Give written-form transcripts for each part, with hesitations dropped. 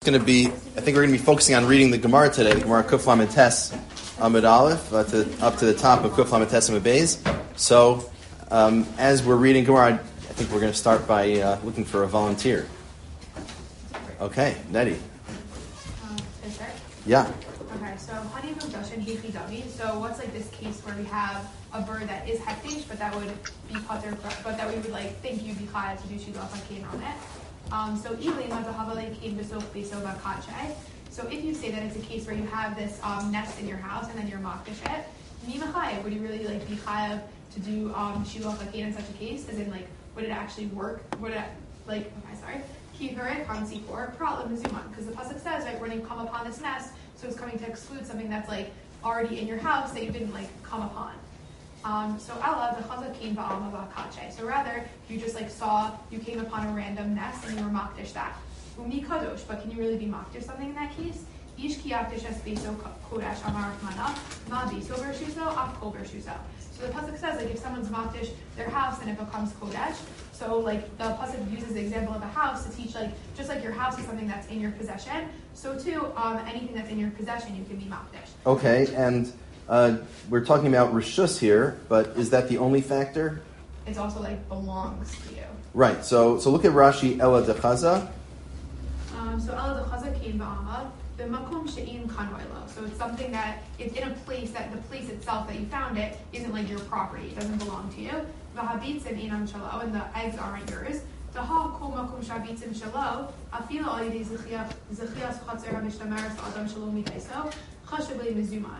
Going to be, I think we're going to be focusing on reading the Gemara today, the Gemara Kuf Lamed Tes Amud Aleph, up to the top of Kuf Lamed Tes Amud Beis. So, as we're reading Gemara, I think we're going to start by looking for a volunteer. Okay, Nettie. Yeah. Okay, so Hani Mugdashin Hichi Dami. So what's like this case where we have a bird that is hektish, but that would be pater, but that we would like think you'd be chayav to do shidduch hakein on it. So if you say that it's a case where you have this nest in your house and then you're makdish it, would you really like be chayav to do shidduch hakein in such a case? As in, like, would it actually work? Would it because the pasuk says, right, when you come upon this nest, so it's coming to exclude something that's like already in your house that you didn't like come upon. So rather, you just like you came upon a random nest and you were makdish that. Umi kadosh, but can you really be makdish something in that case? Ish ki yakdish es beso kodesh amar mana, ma beso bershuso, af kol bershuso. So the pasuk says, like, if someone's makdish their house and it becomes kodesh, so like the pasuk uses the example of a house to teach, like, just like your house is something that's in your possession, so too anything that's in your possession you can be makdish. Okay, and we're talking about rishus here, but is that the only factor? It's also like belongs to you. Right. So look at Rashi. Ela dechaza. So Ela dechaza came ba'ama b'makom she'in kanroilo. So it's something that it's in a place that the place itself that you found it isn't like your property. It doesn't belong to you. V'habitzim inam shalo, and the eggs aren't yours. V'ha kol makom shabitzim shalo afilo al yidei zechias chatzer hamishtameres adam shalo mitaiso chashavli mizuman.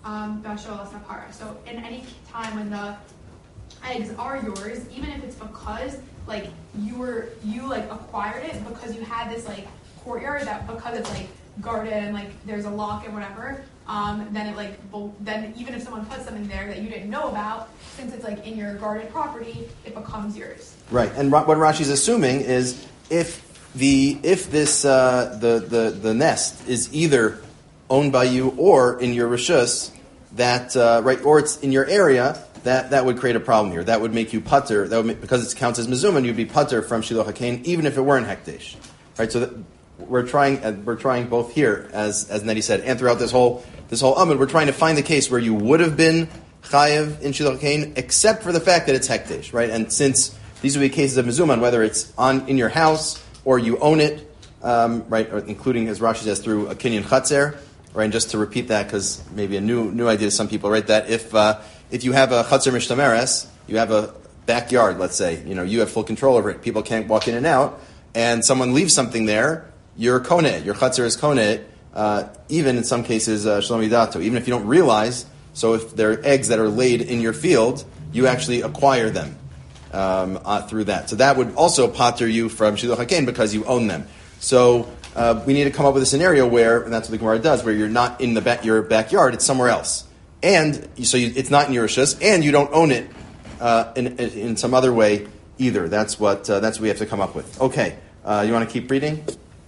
So in any time when the eggs are yours, even if it's because like you like acquired it because you had this like courtyard that because it's like guarded and like there's a lock and whatever, then it like then even if someone puts something there that you didn't know about, since it's like in your guarded property, it becomes yours. Right, and what Rashi's assuming is if this the nest is either owned by you or in your rishus, that right, or it's in your area, that would create a problem here. That would make you pater. That would because it counts as mezuman, you'd be pater from shidduch hakein, even if it weren't hekdesh. Right. So we're trying both here, as Nettie said, and throughout this whole amud, we're trying to find the case where you would have been chayev in shidduch hakein, except for the fact that it's hekdesh. Right. And since these would be cases of mezuman, whether it's in your house or you own it, right, or including, as Rashi says, through a kinyan chatzer. Right, and just to repeat that, because maybe a new idea to some people, right? That if you have a chatzer mishtameres, you have a backyard, let's say, you have full control over it. People can't walk in and out, and someone leaves something there. You're koneh. Your chatzer is koneh. Even in some cases, shalom yidato. Even if you don't realize, so if there are eggs that are laid in your field, you actually acquire them through that. So that would also pater you from shidduch hakein because you own them. So we need to come up with a scenario where, and that's what the Gemara does, where you're not in your backyard, it's somewhere else. And it's not in your rishus, and you don't own it in some other way either. That's what we have to come up with. Okay, you want to keep reading?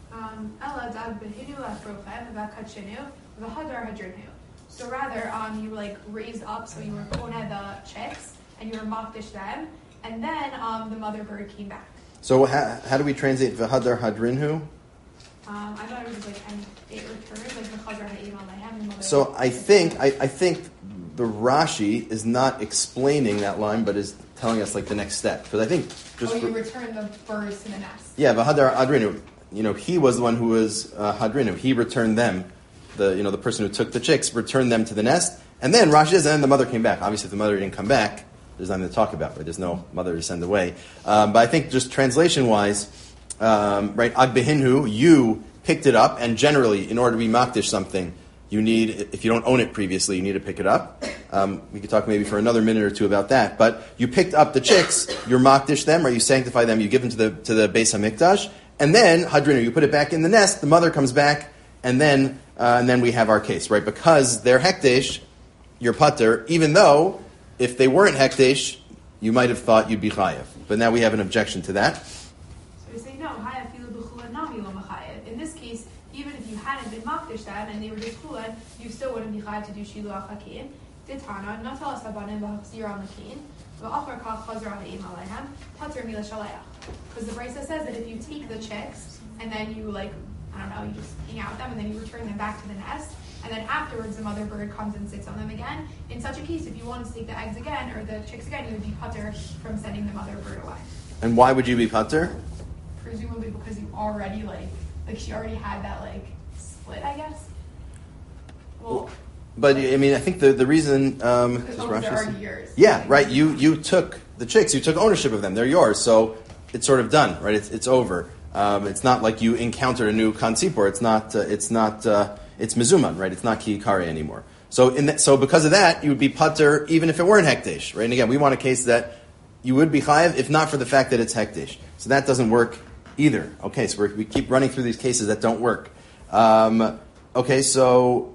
So rather, you like raised up, so you were koneh the chicks, and you were makdish them, and then the mother bird came back. So how do we translate v'hadar hadrinhu? I thought it was like, and it returns like the chazar ha'im alayhem. So I think the Rashi is not explaining that line, but is telling us like the next step. Because I think you return the birds to the nest. Yeah, v'hadar hadrinu. He was the one who was hadrinu. He returned them. The person who took the chicks returned them to the nest, and then Rashi says, and then the mother came back. Obviously, if the mother didn't come back, there's nothing to talk about. Right? There's no mother to send away. But I think just translation-wise, right, agbehinhu, you picked it up, and generally, in order to be makdish something, you need, if you don't own it previously, you need to pick it up. We could talk maybe for another minute or two about that. But you picked up the chicks, you're makdish them, or you sanctify them, you give them to the Beis HaMikdash, and then hadrinu, you put it back in the nest, the mother comes back, and then we have our case, right? Because they're hekdesh, you're pater, even though if they weren't hekdesh, you might have thought you'd be chayev. But now we have an objection to that. So we say, no, in this case, even if you hadn't been makdish them and they were just chulan, you still wouldn't be chayev to do shidduch hakein. Ditana, natal sabanim v'hachzir al makein, v'achar kach chazar ha'im alayhem, pater mila shalayach. Because the Brisa says that if you take the chicks and then you like I don't know, you just hang out with them and then you return them back to the nest. And then afterwards, the mother bird comes and sits on them again. In such a case, if you wanted to take the eggs again or the chicks again, you would be putter from sending the mother bird away. And why would you be putter? Presumably because you already like she already had that split, I guess. Well, but I mean, I think the reason because they're already yours. Yeah, right. You took the chicks. You took ownership of them. They're yours. So it's sort of done, right? It's over. It's not like you encountered a new kansipor. It's mizuman, right? It's not kiikari anymore. So so because of that, you would be putter even if it weren't hekdesh, right? And again, we want a case that you would be chayav if not for the fact that it's hekdesh. So that doesn't work either. Okay, so we keep running through these cases that don't work. Okay, so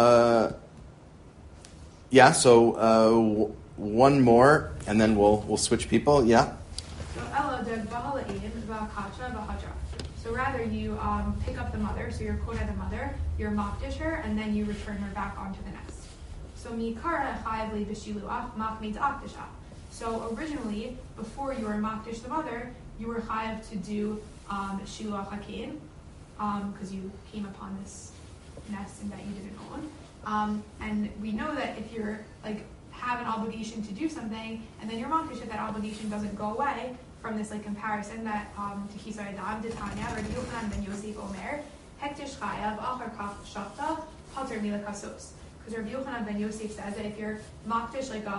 one more, and then we'll switch people. Yeah. So rather you pick up the mother, so you're quota the mother, you're makdish her, and then you return her back onto the nest. So mikara chayavli b'shiluach machmid akdisha. So originally, before you were makdish the mother, you were chayav to do shiluach hakein, because you came upon this nest and that you didn't own. And we know that if you're have an obligation to do something, and then you're makdish, if that obligation doesn't go away from this comparison that to Kisar Adam, Titania, or Yochanan ben Yosef Omer, Hektish Chayav, Achar Kaf Shafta, Pater Mila Kasos. Because Rabbi Yochanan ben Yosef says that if you're makdish a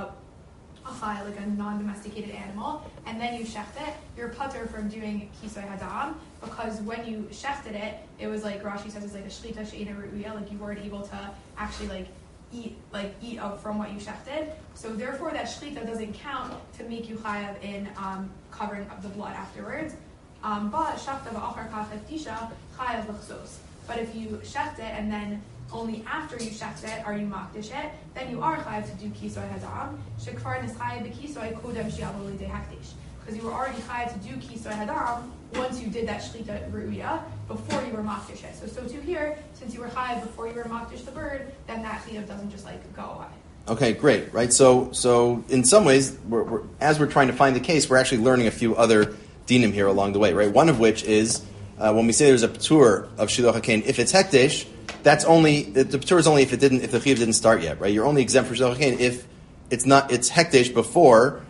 chai, a non-domesticated animal, and then you shecht it, you're putter from doing Kisar Hadam, because when you shechted it, it was like Rashi says, it's like a shlita she'ena ru'uya, you weren't able to actually eat out from what you shechted. So therefore that shlita doesn't count to make you chayav in covering up the blood afterwards. But shechta v'achar kach eftisha chayav l'chsos. But if you shecht it and then only after you shecht it are you makdish it, then you are chayav to do kisoy hadam. Shekfar nischayav b'kisoy kodem shi'avo l'idei hakdish. Because you were already chayav to do kisoy hadam once you did that shlita ru'uya before you were makdish it. So too here, since you were chayav before you were makdish the bird, then that chiyuv doesn't just go away. Okay, great, right? So in some ways, as we're trying to find the case, we're actually learning a few other dinim here along the way, right? One of which is when we say there's a ptur of shiluach hakein, if it's hekdesh, that's only the ptur is only if the chiyuv didn't start yet, right? You're only exempt from shiluach hakein if it's hekdesh before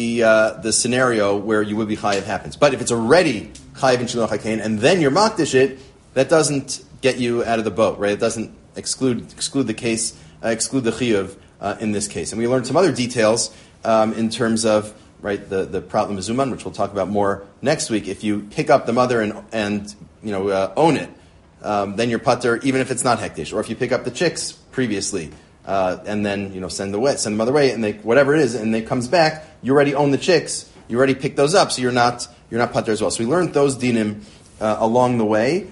the scenario where you would be chayiv happens. But if it's already chayiv in shiluach hakein and then you're makdish it, that doesn't get you out of the boat, right? It doesn't exclude the case, exclude the chiyuv in this case. And we learned some other details in terms of the problem of zuman, which we'll talk about more next week. If you pick up the mother and own it, then you're putter even if it's not hekdesh. Or if you pick up the chicks previously and then send the mother away and whatever it is, and it comes back, you already own the chicks. You already picked those up, so you're not putter as well. So we learned those dinim along the way.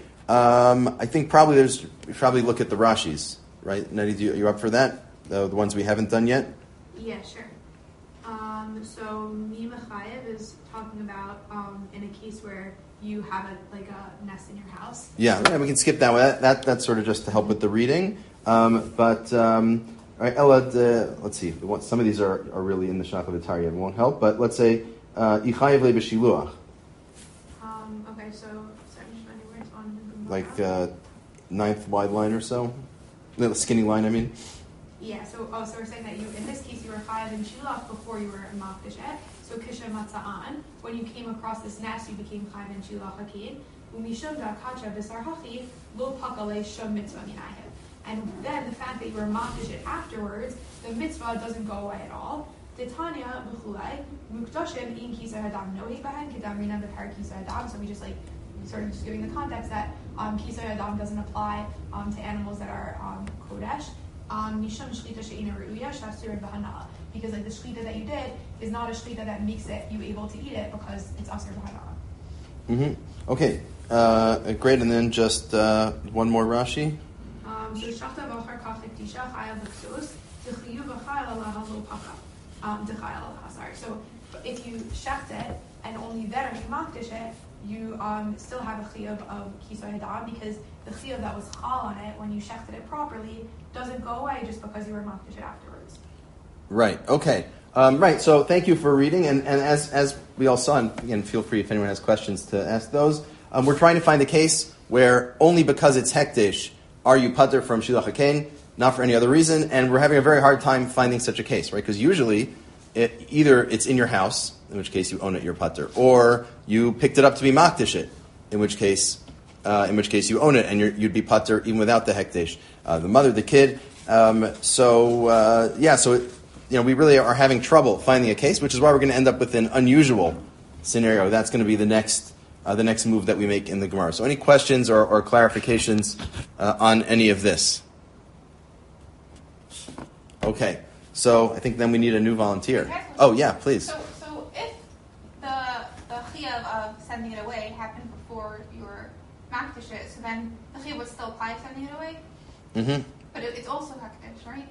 I think we probably look at the Rashis, right? Nadi, you up for that? The ones we haven't done yet? Yeah, sure. So Mima Chayev is talking about in a case where you have a nest in your house. Yeah, we can skip that one. That's sort of just to help with the reading. All right, Elad, let's see. Some of these are really in the Shach of V'Tarya. It won't help, but let's say Ichayev le b'shiluach. Okay, so anywhere on ninth wide line or so, the skinny line. I mean. Yeah, so we're saying that in this case, you were chayav in shilach before you were in makdishet. So kisha matza'an, when you came across this nest, you became chayav in shilach hakin. Umishum da'akacha b'sar hachi lo pakale shum mitzvah minayim. And then the fact that you were makdishet afterwards, the mitzvah doesn't go away at all. Titania b'chulai mukdashim in kisa hadam nohi bahen kedam rinan b'par kisa hadam. So we just sort of just giving the context that kisa hadam doesn't apply to animals that are kodesh. Because the shlita that you did is not a shlita that makes you able to eat it because it's asur b'hana'ah. Mm-hmm. Okay, great. And then just one more Rashi. So if you shecht it and only then are you makdish it, you still have a chiyuv of kisoy hadam because the chiyuv that was chal on it when you shechted it properly doesn't go away just because you were makdish it afterwards. Right. Okay. Right. So thank you for reading, and as we all saw, and again, feel free if anyone has questions to ask those. We're trying to find a case where only because it's hekdesh are you pater from shilach hakein, not for any other reason, and we're having a very hard time finding such a case, right? Because usually, either it's in your house, in which case you own it, you're pater, or you picked it up to be makdish it, in which case you own it, and you'd be pater even without the hekdesh. The mother, the kid. We really are having trouble finding a case, which is why we're going to end up with an unusual scenario. That's going to be the next move that we make in the Gemara. So any questions or clarifications on any of this? Okay, so I think then we need a new volunteer. Oh, yeah, please. So if the chiyuv of sending it away happened before you were makdish it, so then the chiyuv would still apply sending it away? Mm-hmm. But it's also hekdesh, right?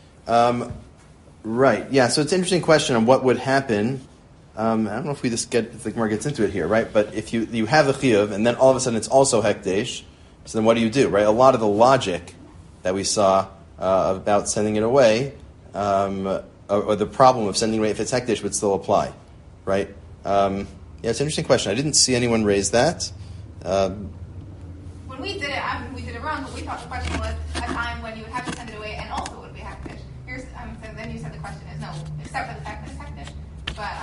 Right, yeah, so it's an interesting question on what would happen. I don't know if if the Gemara gets into it here, right? But if you have the chiyuv, and then all of a sudden it's also hekdesh, so then what do, right? A lot of the logic that we saw about sending it away, or the problem of sending it away if it's hekdesh would still apply, right? It's an interesting question. I didn't see anyone raise that. When we did it, we did it wrong, but we thought the question was a time when you would have to send it away and also it would be hekdesh. So then you said the question is no, except for the fact that it's hekdesh. But,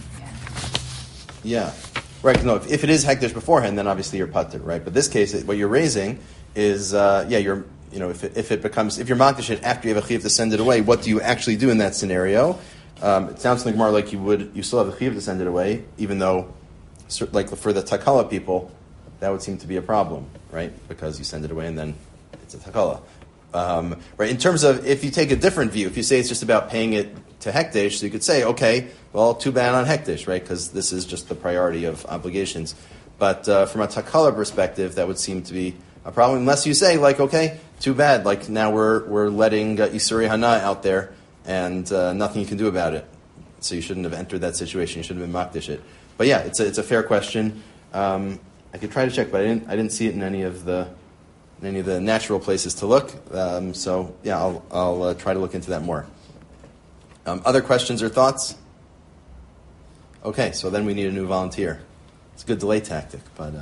yeah. Right, no, if it is hekdesh beforehand, then obviously you're pater, right? But this case, what you're raising is, if you're makdish it after you have a chiyuv to send it away, what do you actually do in that scenario? It sounds to the Gemara like you still have a chiyuv to send it away, even though, like for the takala people, that would seem to be a problem, right? Because you send it away and then it's a takala. Right. In terms of if you take a different view, if you say it's just about paying it to hekdesh, so you could say, okay, well, too bad on hekdesh, right? Because this is just the priority of obligations. But from a takala perspective, that would seem to be a problem, unless you say, like, okay, too bad, like now we're letting Isuri Hana out there, and nothing you can do about it. So you shouldn't have entered that situation. You shouldn't have been makdish it. But yeah, it's a fair question. I could try to check, but I didn't see it in any of the natural places to look. So yeah, I'll try to look into that more. Other questions or thoughts? Okay, so then we need a new volunteer. It's a good delay tactic, but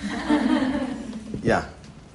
yeah.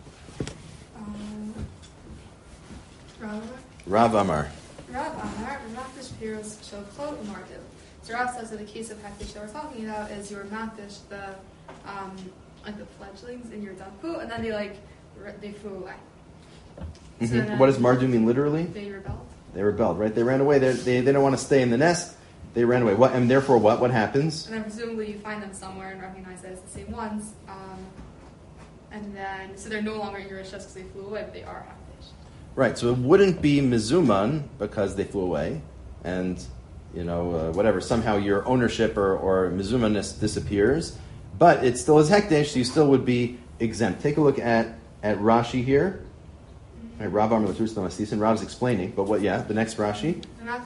Rav Amar. Makdish Piros Shoklo Umardu. So Rav says that the case of hekdesh that we're talking about is you were makdish the fledglings in your dapu, and then they flew away. Mm-hmm. So then, what does mardu mean literally? They rebelled. They rebelled, right? They ran away. They don't want to stay in the nest. They ran away. What? And therefore, what? What happens? And then presumably you find them somewhere and recognize that it's the same ones. And then, so they're no longer in your rishus because they flew away, but they are hekdesh. Right. So it wouldn't be mizuman because they flew away, and whatever. Somehow your ownership or mizumanness disappears, but it still is hekdesh. So you still would be exempt. Take a look at Rashi here. Right, Rav's explaining, but what? Yeah, the next Rashi.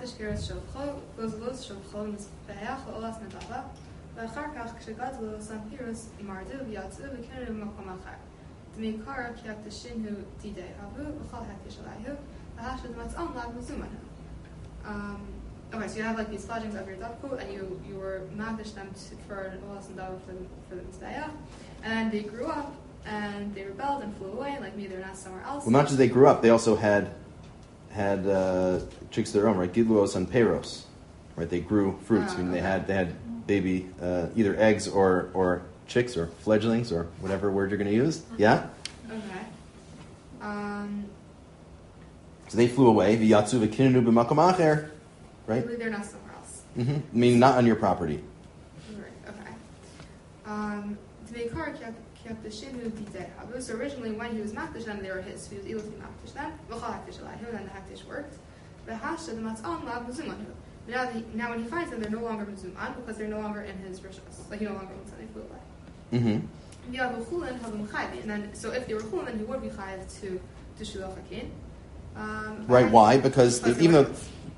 Okay, so you have these fledglings of your dafku, and you were makdish them for the mizbeach, and then they grew up. And they rebelled and flew away, like maybe they're not somewhere else. Well, not just they grew up; they also had chicks of their own, right? Gidluos and peros, right? They grew fruits. They had baby either eggs or chicks or fledglings or whatever word you're going to use. Yeah. Okay. So they flew away. V'yatzu v'kinenu b'makom acher, right? Maybe they're not somewhere else. Mm-hmm. Meaning not on your property. Right. Okay. So originally, when he was makdish them, they were his. So he was able to be makdish them. And then the hekdesh worked. But now when he finds them, they're no longer mizuman because they're no longer in his rishos. Like he no longer owns them; they flew away. Mm-hmm. And then, so if they were chulin, then he would be chayav to shulach hakin. Right? Why? Because even though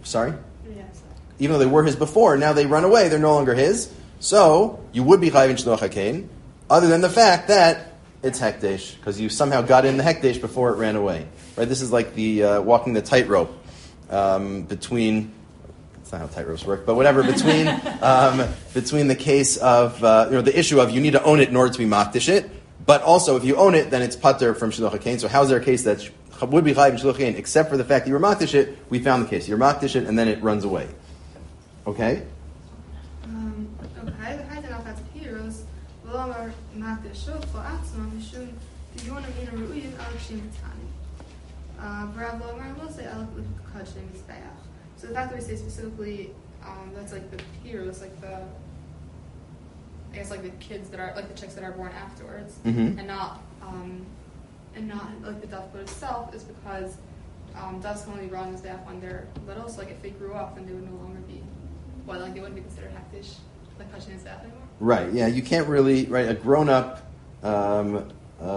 they were his before, now they run away. They're no longer his. So you would be chayav in shulach hakin. Other than the fact that it's hekdesh, because you somehow got in the hekdesh before it ran away. Right? This is like the walking the tightrope between. That's not how tightropes work, but whatever. Between the case of the issue of you need to own it in order to be makdish it, But also, if you own it, then it's pater from Shiluch HaKain. So how is there a case that would be chayiv in Shiluch HaKain, except for the fact that you were makdish it? We found the case. You're makdish it, and then it runs away. Okay? Okay, the height of that heroes, Valomar Makdish Shofla Atzma, Mishun, Diona Mina Ruin, Alakshim Tani. Bravlomar will say Alak Kachim is Bayach. So the fact that we say specifically, that's like the heroes, like the, I guess like the kids that are, like the chicks that are born afterwards, and not like the dove boat itself, is because doves can only run as Bayach when they're little, so like if they grew up, then they would no longer be, like they wouldn't be considered hektish. Like touching his bath anymore? Right. Yeah. You can't really. Right. A grown up one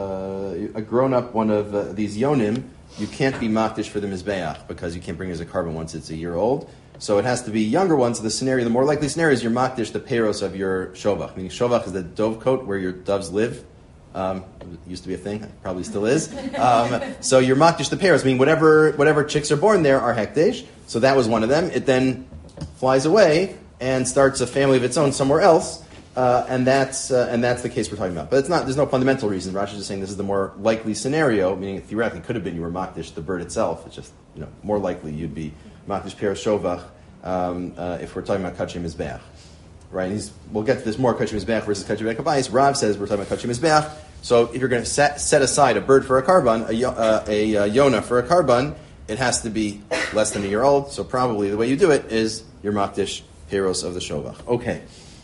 of these yonim, you can't be makdish for the mizbeach because you can't bring it as a carbon once it's a year old. So it has to be younger ones. The more likely scenario is you're makdish the peros of your shovach. Meaning shovach is the dove coat where your doves live. It used to be a thing. Probably still is. So you're makdish the peros. Meaning whatever chicks are born there are hekdesh. So that was one of them. It then flies away and starts a family of its own somewhere else, and that's the case we're talking about. But it's not. There's no fundamental reason. Rashi is just saying this is the more likely scenario, meaning it theoretically could have been you were makdish the bird itself. It's just more likely you'd be makdish peros shovach if we're talking about kachim mizbeach, right? And we'll get to this more kachim mizbeach versus kachim bekabayis. Rav says we're talking about kachim mizbeach. So if you're going to set aside a bird for a carbon, a yona for a carbon, it has to be less than a year old. So probably the way you do it is you're makdish peros of the shovach. Okay.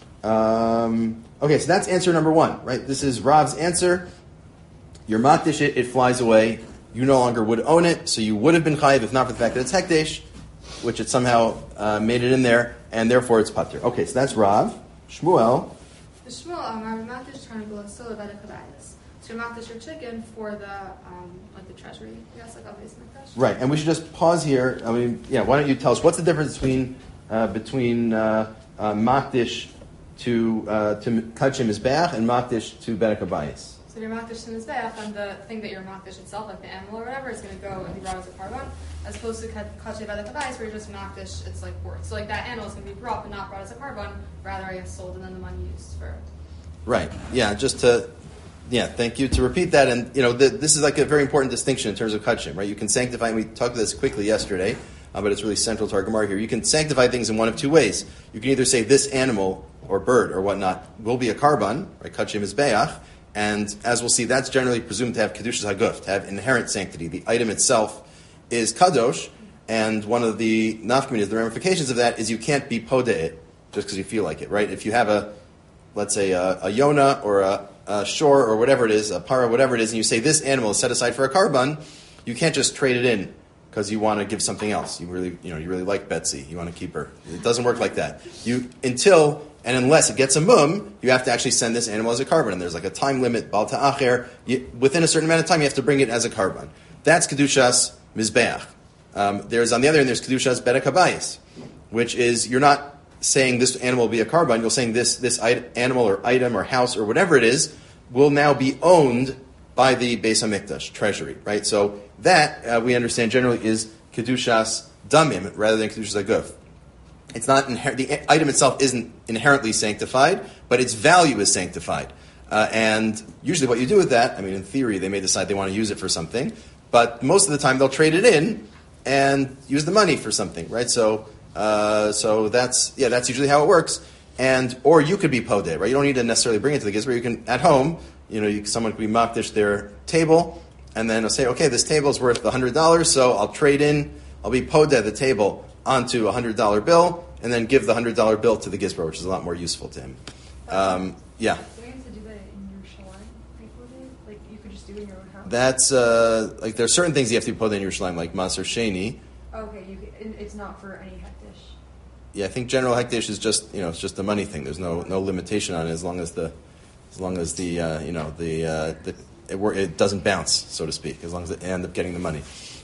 So that's answer number one, right? This is Rav's answer. You're makdish it flies away. You no longer would own it, so you would have been chayiv if not for the fact that it's hekdesh, which it somehow made it in there, and therefore it's pater. Okay, so that's Rav. Shmuel. The Shmuel, Rav Makdish trying to go so about a kabayas. So you makdish your chicken for the treasury. Yes, like obvious makdish. Right, and we should just pause here. I mean, why don't you tell us what's the difference between makdish to kachim mizbeach and makdish to bedek habayis? So you're makdish to mizbeach, and the thing that you're makdish itself, like the animal or whatever, is going to go and be brought as a carbon, as opposed to kachim bedek habayis, where you're just makdish, it's like worth. So like that animal is going to be brought, but not brought as a carbon, rather I guess sold and then the money used for. Right. Yeah. Thank you to repeat that, and this is like a very important distinction in terms of kachim, right? You can sanctify, and we talked about this quickly yesterday. But it's really central to our Gemara here. You can sanctify things in one of two ways. You can either say this animal or bird or whatnot will be a carbon, right? Kachim mizbeach, and as we'll see, that's generally presumed to have kedushas haguf, to have inherent sanctity. The item itself is kadosh, and one of the nafkaminas, the ramifications of that is you can't be podeh it just because you feel like it, right? If you have let's say a yona or a shor or whatever it is, a para, whatever it is, and you say this animal is set aside for a carbon, you can't just trade it in because you want to give something else. You really like Betsy. You want to keep her. It doesn't work like that. Unless it gets a mum, you have to actually send this animal as a carbon. And there's like a time limit, bal ta'acher. Within a certain amount of time, you have to bring it as a carbon. That's kedushas mizbeach. There's on the other end, there's kedushas bedek habayis, which is you're not saying this animal will be a carbon. You're saying this animal or item or house or whatever it is will now be owned by the Beis HaMikdash treasury, right? So that we understand generally is kedushas damim rather than kedushas aguf. It's not the item itself isn't inherently sanctified, but its value is sanctified. And usually, what you do with that, in theory, they may decide they want to use it for something, but most of the time they'll trade it in and use the money for something, right? So that's usually how it works. Or you could be podeh, right? You don't need to necessarily bring it to the gizber. You can at home. Someone could be makdish their table, and then they'll say, okay, this table is worth $100, so I'll be podeh the table onto a $100 bill, and then give the $100 bill to the gizber, which is a lot more useful to him. Yeah. Do you have to do that in your shalom? Like you could just do it in your own house? That's, there are certain things you have to be podeh in your shalom, like maser sheni. Okay, it's not for any hektish. Yeah, I think general hektish is just, it's just a money thing. There's no limitation on it as long as it doesn't bounce, so to speak, as long as they end up getting the money.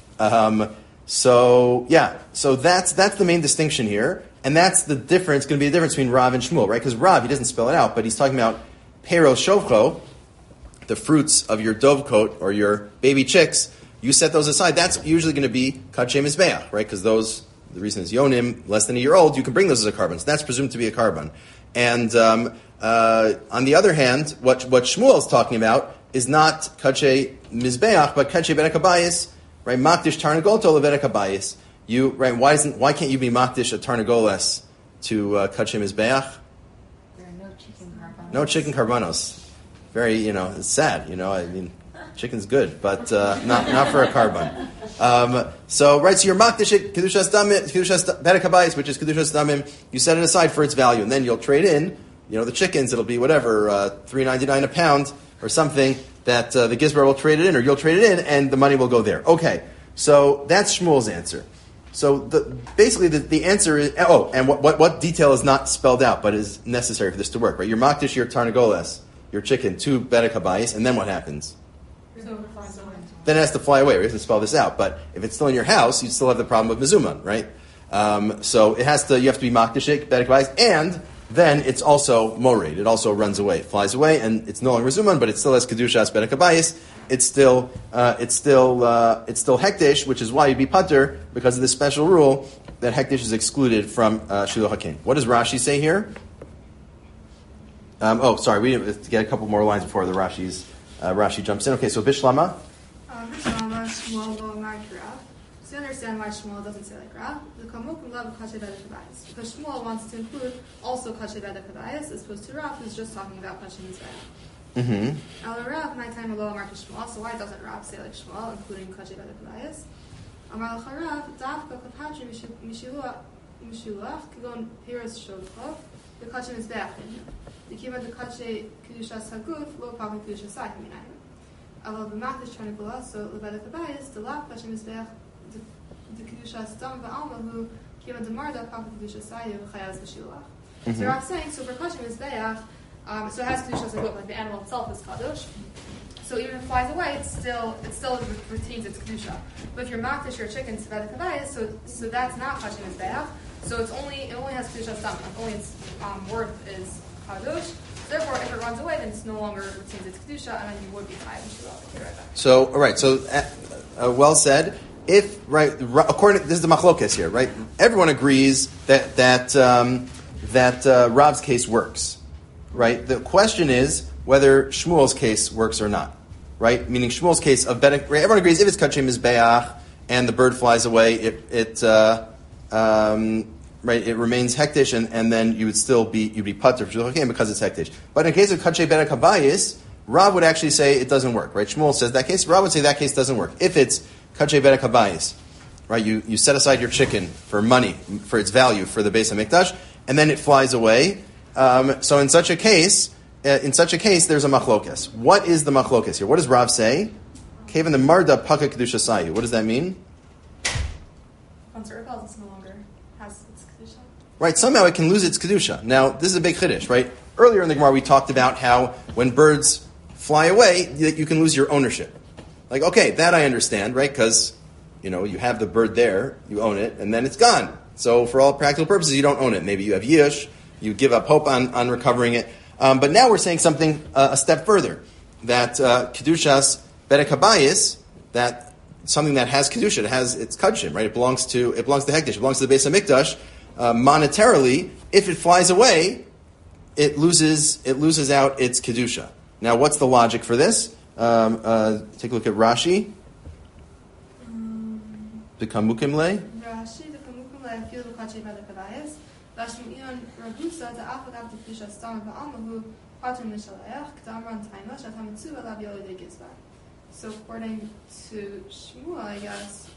So that's the main distinction here, and that's the difference. Going to be the difference between Rav and Shmuel, right? Because Rav, he doesn't spell it out, but he's talking about peros shovcho, the fruits of your dovecote or your baby chicks. You set those aside. That's usually going to be kachim mizbeach, right? Because the reason is yonim, less than a year old, you can bring those as a carbon. So that's presumed to be a carbon. And on the other hand, what Shmuel is talking about is not kache mizbeach, but kache bedek habayis, right? Makdish tarnagolto levedek habayis. You, right? Why can't you be makdish a tarnagoles to kache mizbeach? There are no chicken carbonos. No chicken carbonos. Very, it's sad. I mean, chicken's good, but not for a carbon. So you're makdish kedushas bedek habayis, which is kedushas damim. You set it aside for its value, and then you'll trade in, the chickens. It'll be whatever, $3.99 a pound or something that the gizbar will trade it in, or you'll trade it in, and the money will go there. Okay, so that's Shmuel's answer. So basically the answer is, and what detail is not spelled out but is necessary for this to work, right? You're makdish your tarnagoles, your chicken, to bedek habayis, and then what happens? Then it has to fly away. We have to spell this out. But if it's still in your house, you still have the problem with mezuman, right? So you have to be makdish bedek habayis, and then it's also mored. It also runs away. It flies away, and it's no longer mezuman, but it still has kedushas bedek habayis. It's still hekdesh, which is why you'd be pater, because of this special rule that hekdesh is excluded from shiluch hakein. What does Rashi say here? We have to get a couple more lines before the Rashi jumps in. Okay, so Bishlama. Bishlama, Shmuel lo amar Rav. So you understand why Shmuel doesn't say like Rav. The kamokum love kache bedek habayis, because Shmuel wants to include also kache bedek habayis, as opposed to Rav, who's just talking about kache mizbeach. Mm-hmm. Al Rav, my time lo amar Shmuel. So why doesn't Rav say like Shmuel, including kache bedek habayis? Amar l'charav davka kapatri mishiluach kigon piras shodcha the kache mizbeach in the kiva the kache kedushas haguf lo pakim kedushas sai minayim. Although the math is trying to go out, so the bedek habayis the lav kache mizbeach the kedushas dam va'alma who kiva the marda pakim kedushas sai v'chayaz v'shiluach. So Rav's saying, so for kache mizbeach, so it has kedushas haguf, like the animal itself is kadosh. So even if it flies away, it still retains its kedusha. But if you're makdish your chicken to bedek habayis, so that's not kache mizbeach. So it only has kedusha stam. Only its worth is kadosh. Therefore, if it runs away, then it's no longer retains its kedusha, and then you would be chayav and So, all right. So, well said. According, this is the machlokes here, right? Everyone agrees that Rav's case works, right? The question is whether Shmuel's case works or not, right? Meaning Shmuel's case of bedek. Right? Everyone agrees if it's kache mizbeach and the bird flies away, it remains hektish, and then you'd be pater because it's hektish. But in the case of kache bedek habayis, Rav would actually say it doesn't work, right? Shmuel says that case. Rav would say that case doesn't work. If it's kache bedek habayis, right? You set aside your chicken for money, for its value, for the Beis HaMikdash, and then it flies away. So in such a case, there's a machlokes. What is the machlokes here? What does Rav say? Kaven the marda paka kedusha sayu. What does that mean? Once it rebels, it's no longer has its kedusha. Right, somehow it can lose its kedusha. Now, this is a big chiddush, right? Earlier in the Gemara, we talked about how when birds fly away, you can lose your ownership. Like, okay, that I understand, right? Because, you have the bird there, you own it, and then it's gone. So for all practical purposes, you don't own it. Maybe you have yish, you give up hope on recovering it. But now we're saying something a step further, that kedushas bedek habayis, that something that has kedusha, it has its kudshim, right? It belongs to hekdesh, it belongs to the Beis HaMikdash. Monetarily, if it flies away, it loses out its kedusha. Now, what's the logic for this? Take a look at Rashi. The kamukimle. Rashi the kamukimle feel the kache bedek habayis. Rashi ion rabusa the afagav the kedusha stam va'almahu pater mishaleach k'damran taima shatamitzu alav yolei gizbar. So according to Shmuel, I guess,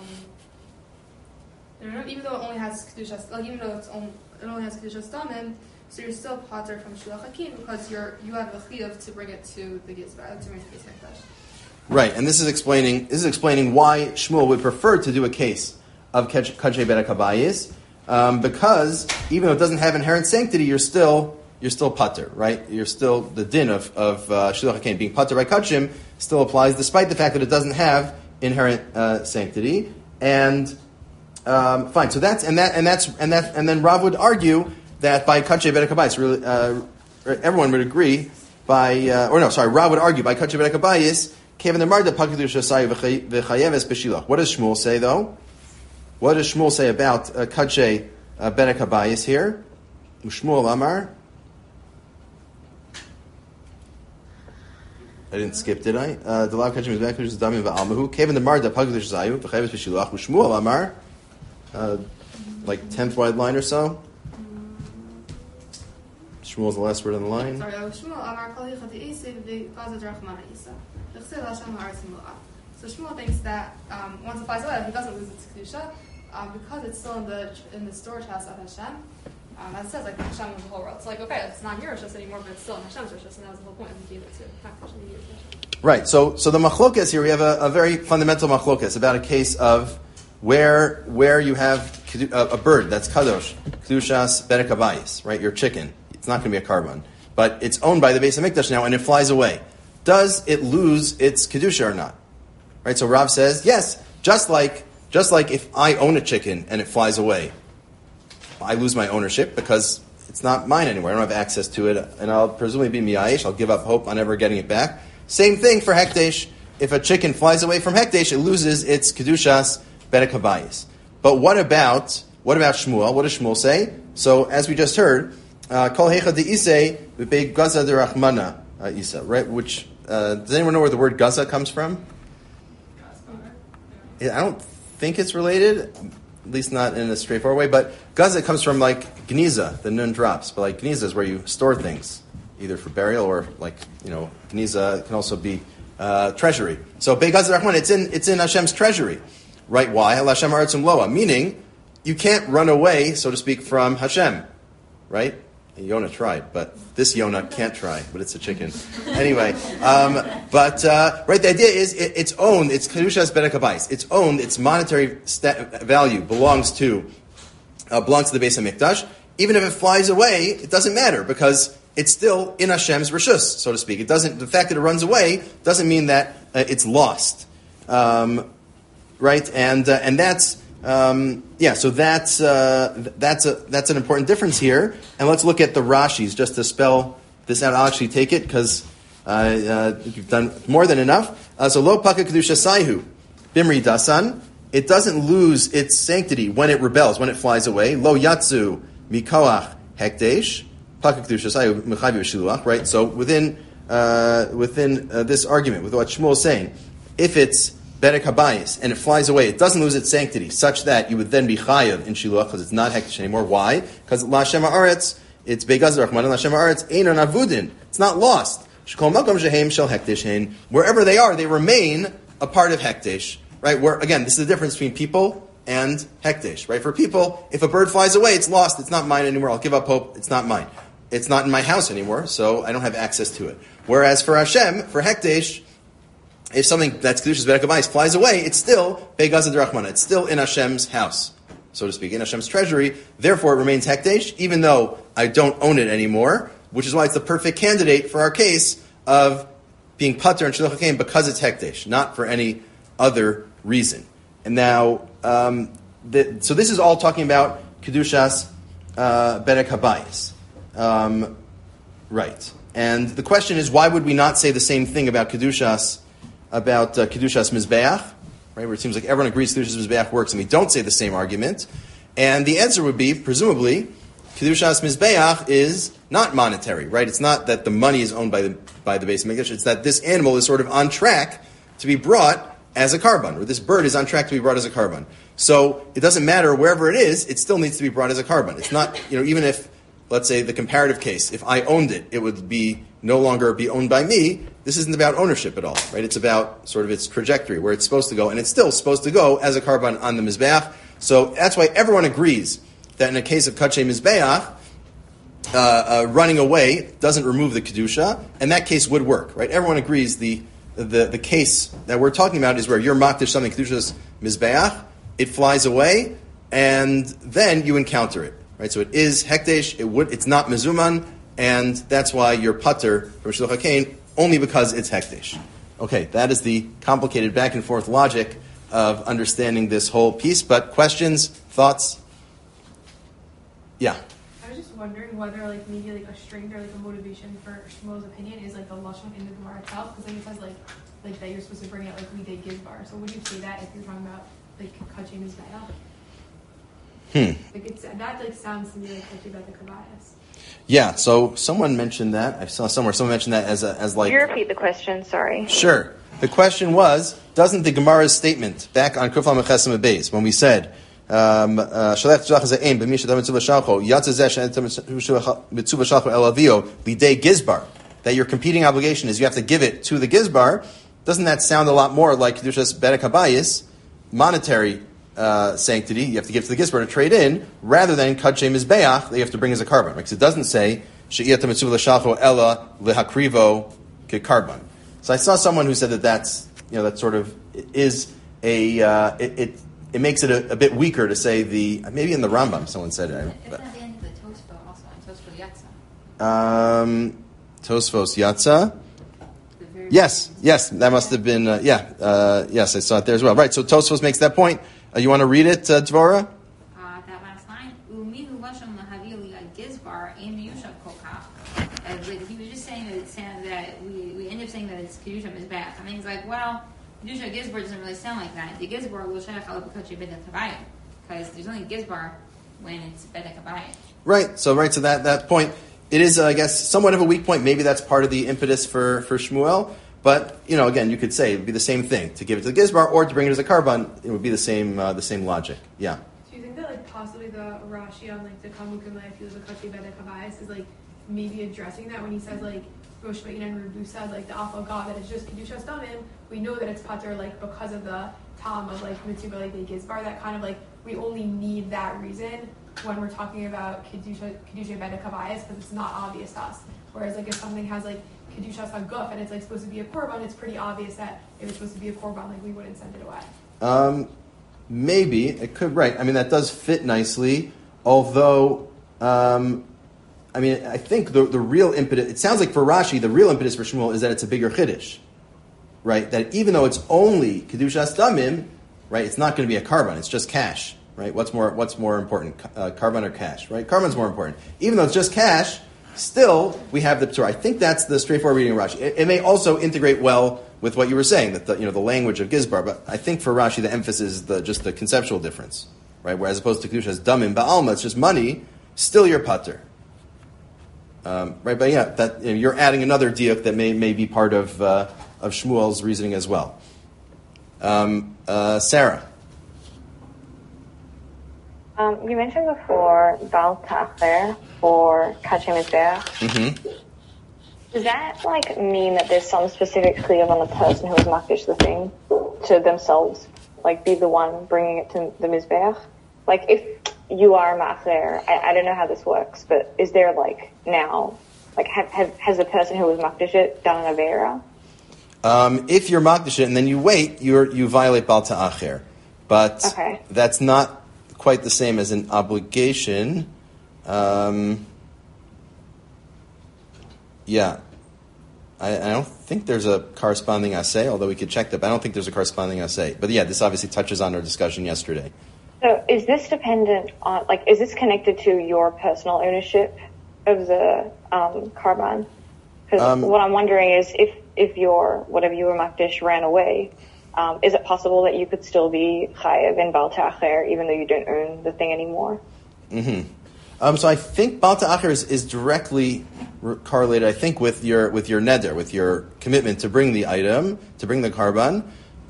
even though it only has kedusha, even though it only has kedusha stamim, so you're still pater from shiluch hakein because you have a chiyuv to bring it to the gizbar, to bring it to the Beis HaMikdash. Right, and this is explaining why Shmuel would prefer to do a case of kache bedek habayis, because even though it doesn't have inherent sanctity, you're still pater, right? You're still the din of shiluch hakein being pater by kachim still applies, despite the fact that it doesn't have inherent sanctity. And fine, so that's and then Rav would argue that by kache bedek habayis, really, everyone would agree Rav would argue by kache bedek habayis. What does Shmuel say, though? What does Shmuel say about kache bedek habayis here? Shmuel Amar. I didn't skip, did I? The lav kachim is back. Kedushas damim va'almahu. Kevin the mar da pag kedushas zayu v'chayves v'shiluach u'shmuel amar. Like 10th wide line or so. Shmuel's the last word on the line. Sorry, Shmuel Amar Kol Hichot Isa v'Gaza Drachmana Isa. V'chsev Hashem ha'aretz mu'ah. So Shmuel thinks that once it flies away, he doesn't lose its kedusha because it's still in the storage house of Hashem. As it says, like Hashem was the whole world. It's like, okay, it's not in your rishus anymore, but it's still in Hashem's rishus, and that was the whole point. And he gave it to Hakadosh and he gave it to Hashem. Right. So the machlokas here, we have a very fundamental machlokas about a case of where you have a bird that's kadosh, kedushas berek habayis, right? Your chicken. It's not going to be a carbon, but it's owned by the Beis Hamikdash now, and it flies away. Does it lose its kedusha or not? Right. So Rav says yes. Just like if I own a chicken and it flies away, I lose my ownership because it's not mine anymore. I don't have access to it, and I'll presumably be miyayish. I'll give up hope on ever getting it back. Same thing for hekdesh. If a chicken flies away from hekdesh, it loses its kedushas berek habayis. But what about Shmuel? What does Shmuel say? So as we just heard, kol hecha de'isei v'bei gaza derachmana isa. Right? Which does anyone know where the word gaza comes from? I don't think it's related. At least not in a straightforward way, but gaza comes from like gniza, the nun drops. But like gniza is where you store things, either for burial or like, gniza can also be treasury. So Bei Gaza Rahman, it's in Hashem's treasury. Right? Why? Hashem ha'aretzum loa, meaning you can't run away, so to speak, from Hashem. Right? Yonah tried, but this Yonah can't try, but it's a chicken. Anyway, right, the idea is it's owned, it's Kedushas Berek Habayis. It's owned, its monetary value belongs to the Beis HaMikdash. Even if it flies away, it doesn't matter, because it's still in Hashem's Rishus, so to speak. The fact that it runs away doesn't mean that it's lost. Right? And that's, so that's an important difference here. And let's look at the Rashis just to spell this out. I'll actually take it because you've done more than enough. So lo paka kedusha saihu bimri dasan. It doesn't lose its sanctity when it rebels, when it flies away. Lo yatsu mikoach hekdesh paka kedusha saihu mechavi v'shiluach. Right. So within this argument, with what Shmuel is saying, if it's Berek Habayis, and it flies away, it doesn't lose its sanctity, such that you would then be chayav in shiluach because it's not hekdesh anymore. Why? Because Lashem ha'aretz, it's Beigaz Rachman, and Lashem ha'aretz ein on avudin. It's not lost. Shekol makom shehem shel hekdesh hein. Wherever they are, they remain a part of hekdesh. Right? Where again, this is the difference between people and hekdesh. Right? For people, if a bird flies away, it's lost. It's not mine anymore. I'll give up hope. It's not mine. It's not in my house anymore, so I don't have access to it. Whereas for Hashem, for hekdesh, if something that's Kedushas Berek Habayis flies away, it's still Beigaz D'Rachmana. It's still in Hashem's house, so to speak, in Hashem's treasury. Therefore, it remains Hekdesh, even though I don't own it anymore, which is why it's the perfect candidate for our case of being Pater and Shiluch HaKeim because it's Hekdesh, not for any other reason. And now, so this is all talking about Kedushas Berek Habayis. Right. And the question is, why would we not say the same thing about Kedushas Mizbeach, right, where it seems like everyone agrees Kedushas Mizbeach works, and we don't say the same argument? And the answer would be, presumably, Kedushas Mizbeach is not monetary, right? It's not that the money is owned by the Beis Hamikdash, it's that this animal is sort of on track to be brought as a carbon, or this bird is on track to be brought as a carbon. So it doesn't matter wherever it is, it still needs to be brought as a carbon. It's not, even if, let's say, the comparative case, if I owned it, it would be no longer be owned by me. This isn't about ownership at all, right? It's about sort of its trajectory, where it's supposed to go, and it's still supposed to go as a carbon on the Mizbeach. So that's why everyone agrees that in a case of Kadshe Mizbeach, running away doesn't remove the Kedusha, and that case would work, right? Everyone agrees the case that we're talking about is where you're makdish something Kedusha's Mizbeach, it flies away, and then you encounter it, right? So it is Hekdesh, it's not Mezuman, and that's why you're Pater from Shiluch HaKeim, only because it's Hekdesh. Okay, that is the complicated back and forth logic of understanding this whole piece. But questions, thoughts? Yeah. I was just wondering whether maybe a strength or a motivation for Shmuel's opinion is the lashon in the Gemara itself, because it says that you're supposed to bring it we did Gizbar. So would you say that if you're talking about Kachim Mizbeach? Like that sounds to me like Kachim Bed Kabayas. Yeah, so someone mentioned that. I saw somewhere someone mentioned that as like. Could you repeat the question? Sorry. Sure. The question was, doesn't the Gemara's statement back on Kufla Mechesim Beis, when we said, Shalech Tzvach Za'im B'mi Shadam Mitzvah Shalcho Yatza Zeh She'en Mitzvah Shalcho El Avio Lidei Gizbar, that your competing obligation is you have to give it to the Gizbar. Doesn't that sound a lot more like Kedushas Bedek Habayis, monetary sanctity? You have to give to the Gizbar to trade in, rather than Kadshe Mizbeach that you have to bring as a carbon. Because it doesn't say She'iyat Mitzvah Shalcho Ella Lehakrivo Kekarbon. So I saw someone who said that sort of is it makes it a bit weaker to say maybe in the Rambam someone said it. It's not the end of the Tosfos also, and Tosfos Yatza. Tosfos Yatza. Yes, that must have been yes, I saw it there as well. Right, so Tosfos makes that point. You want to read it, Dvorah? That last line. Umihu Lashon Lahavili Gizbar Aim Yushav Kokach. He was just saying that we end up saying that it's Kedusha Mizbeach. I mean, he's like, well, Kedusha Gizbar doesn't really sound like that. The Gizbar will shayach ala b'kachi bedek kabayim, because there's only Gizbar when it's bedek kabayim. Right. So that point, it is, I guess, somewhat of a weak point. Maybe that's part of the impetus for Shmuel. But again, you could say it would be the same thing to give it to the Gizbar or to bring it as a carbon. It would be the same logic. Yeah. Do you think that possibly the Rashi on the Kamukim if you look at Bedek Habayis is maybe addressing that when he says Rosh Hashanah and Rebusa, the awful God, that it's just Kedushas Damim? We know that it's Pater because of the Tam of Mitzvah de Gizbar, that kind of we only need that reason when we're talking about Kedusha Bedek Habayis, because it's not obvious to us. Whereas if something has Kedushas HaGuf and it's supposed to be a korban, it's pretty obvious that if it's supposed to be a korban, we wouldn't send it away. Maybe it could, right? I mean, that does fit nicely. Although, I think the real impetus. It sounds like for Rashi, the real impetus for Shmuel is that it's a bigger chiddush, right? That even though it's only kedushas damim, right? It's not going to be a carbon. It's just cash, right? What's more important, carbon or cash, right? Carbon's more important. Even though it's just cash, still we have the Torah. I think that's the straightforward reading of Rashi. It may also integrate well with what you were saying, that the language of Gizbar. But I think for Rashi, the emphasis is just the conceptual difference, right? Whereas opposed to kedushas damim ba'alma, it's just money. Still, you're pater. Right, but that you're adding another diuk that may be part of Shmuel's reasoning as well. Sarah. You mentioned before Bal Tacher for Kachem Mizbeach. Mm-hmm. Does that mean that there's some specific chiyuv on the person who has makdish the thing to themselves, be the one bringing it to the Mizbeach? If you are Macher, I don't know how this works, but is there now, has the person who was Makdish it done an Avera? If you're Makdish it and then you wait, you violate Bal Ta'acher. But That's not quite the same as an obligation. I don't think there's a corresponding assay, although we could check that, but I don't think there's a corresponding assay. But this obviously touches on our discussion yesterday. So is this dependent on, is this connected to your personal ownership of the carbon? Because what I'm wondering is if your, whatever you were makdish ran away, is it possible that you could still be chayev in Bal Ta'acher even though you don't own the thing anymore? Mm-hmm. So I think Bal Ta'acher is directly correlated, I think, with your neder, with your commitment to bring the item, to bring the carbon.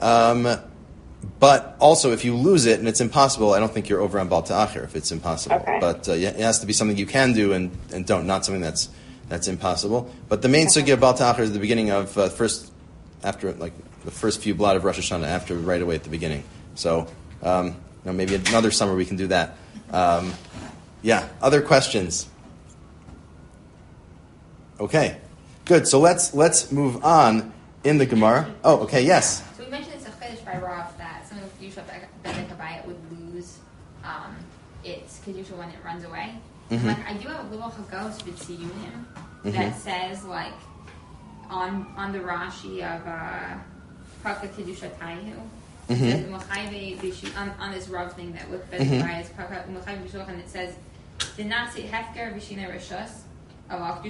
But also, if you lose it and it's impossible, I don't think you're over on Bal Ta'acher if it's impossible. Okay. But it has to be something you can do and don't, not something that's impossible. But the main sugya of Bal Ta'acher is the beginning of the first few blot of Rosh Hashanah, right away at the beginning. So maybe another summer we can do that. Other questions? Okay, good. So let's move on in the Gemara. Oh, okay, yes. So we mentioned it's a chiddush by Rav that someone with Kedusha Bedek Habayit would lose its Kedusha when it runs away. Mm-hmm. I do have a little Chagos B'tziyunim that says on the Rashi of Paka Kedusha Taihu. On this Rav thing that with Bedek Habayit is Paka Umachayv B'Shulchan, and it says the Nasi Hefker V'Shina Rishus. Do you have this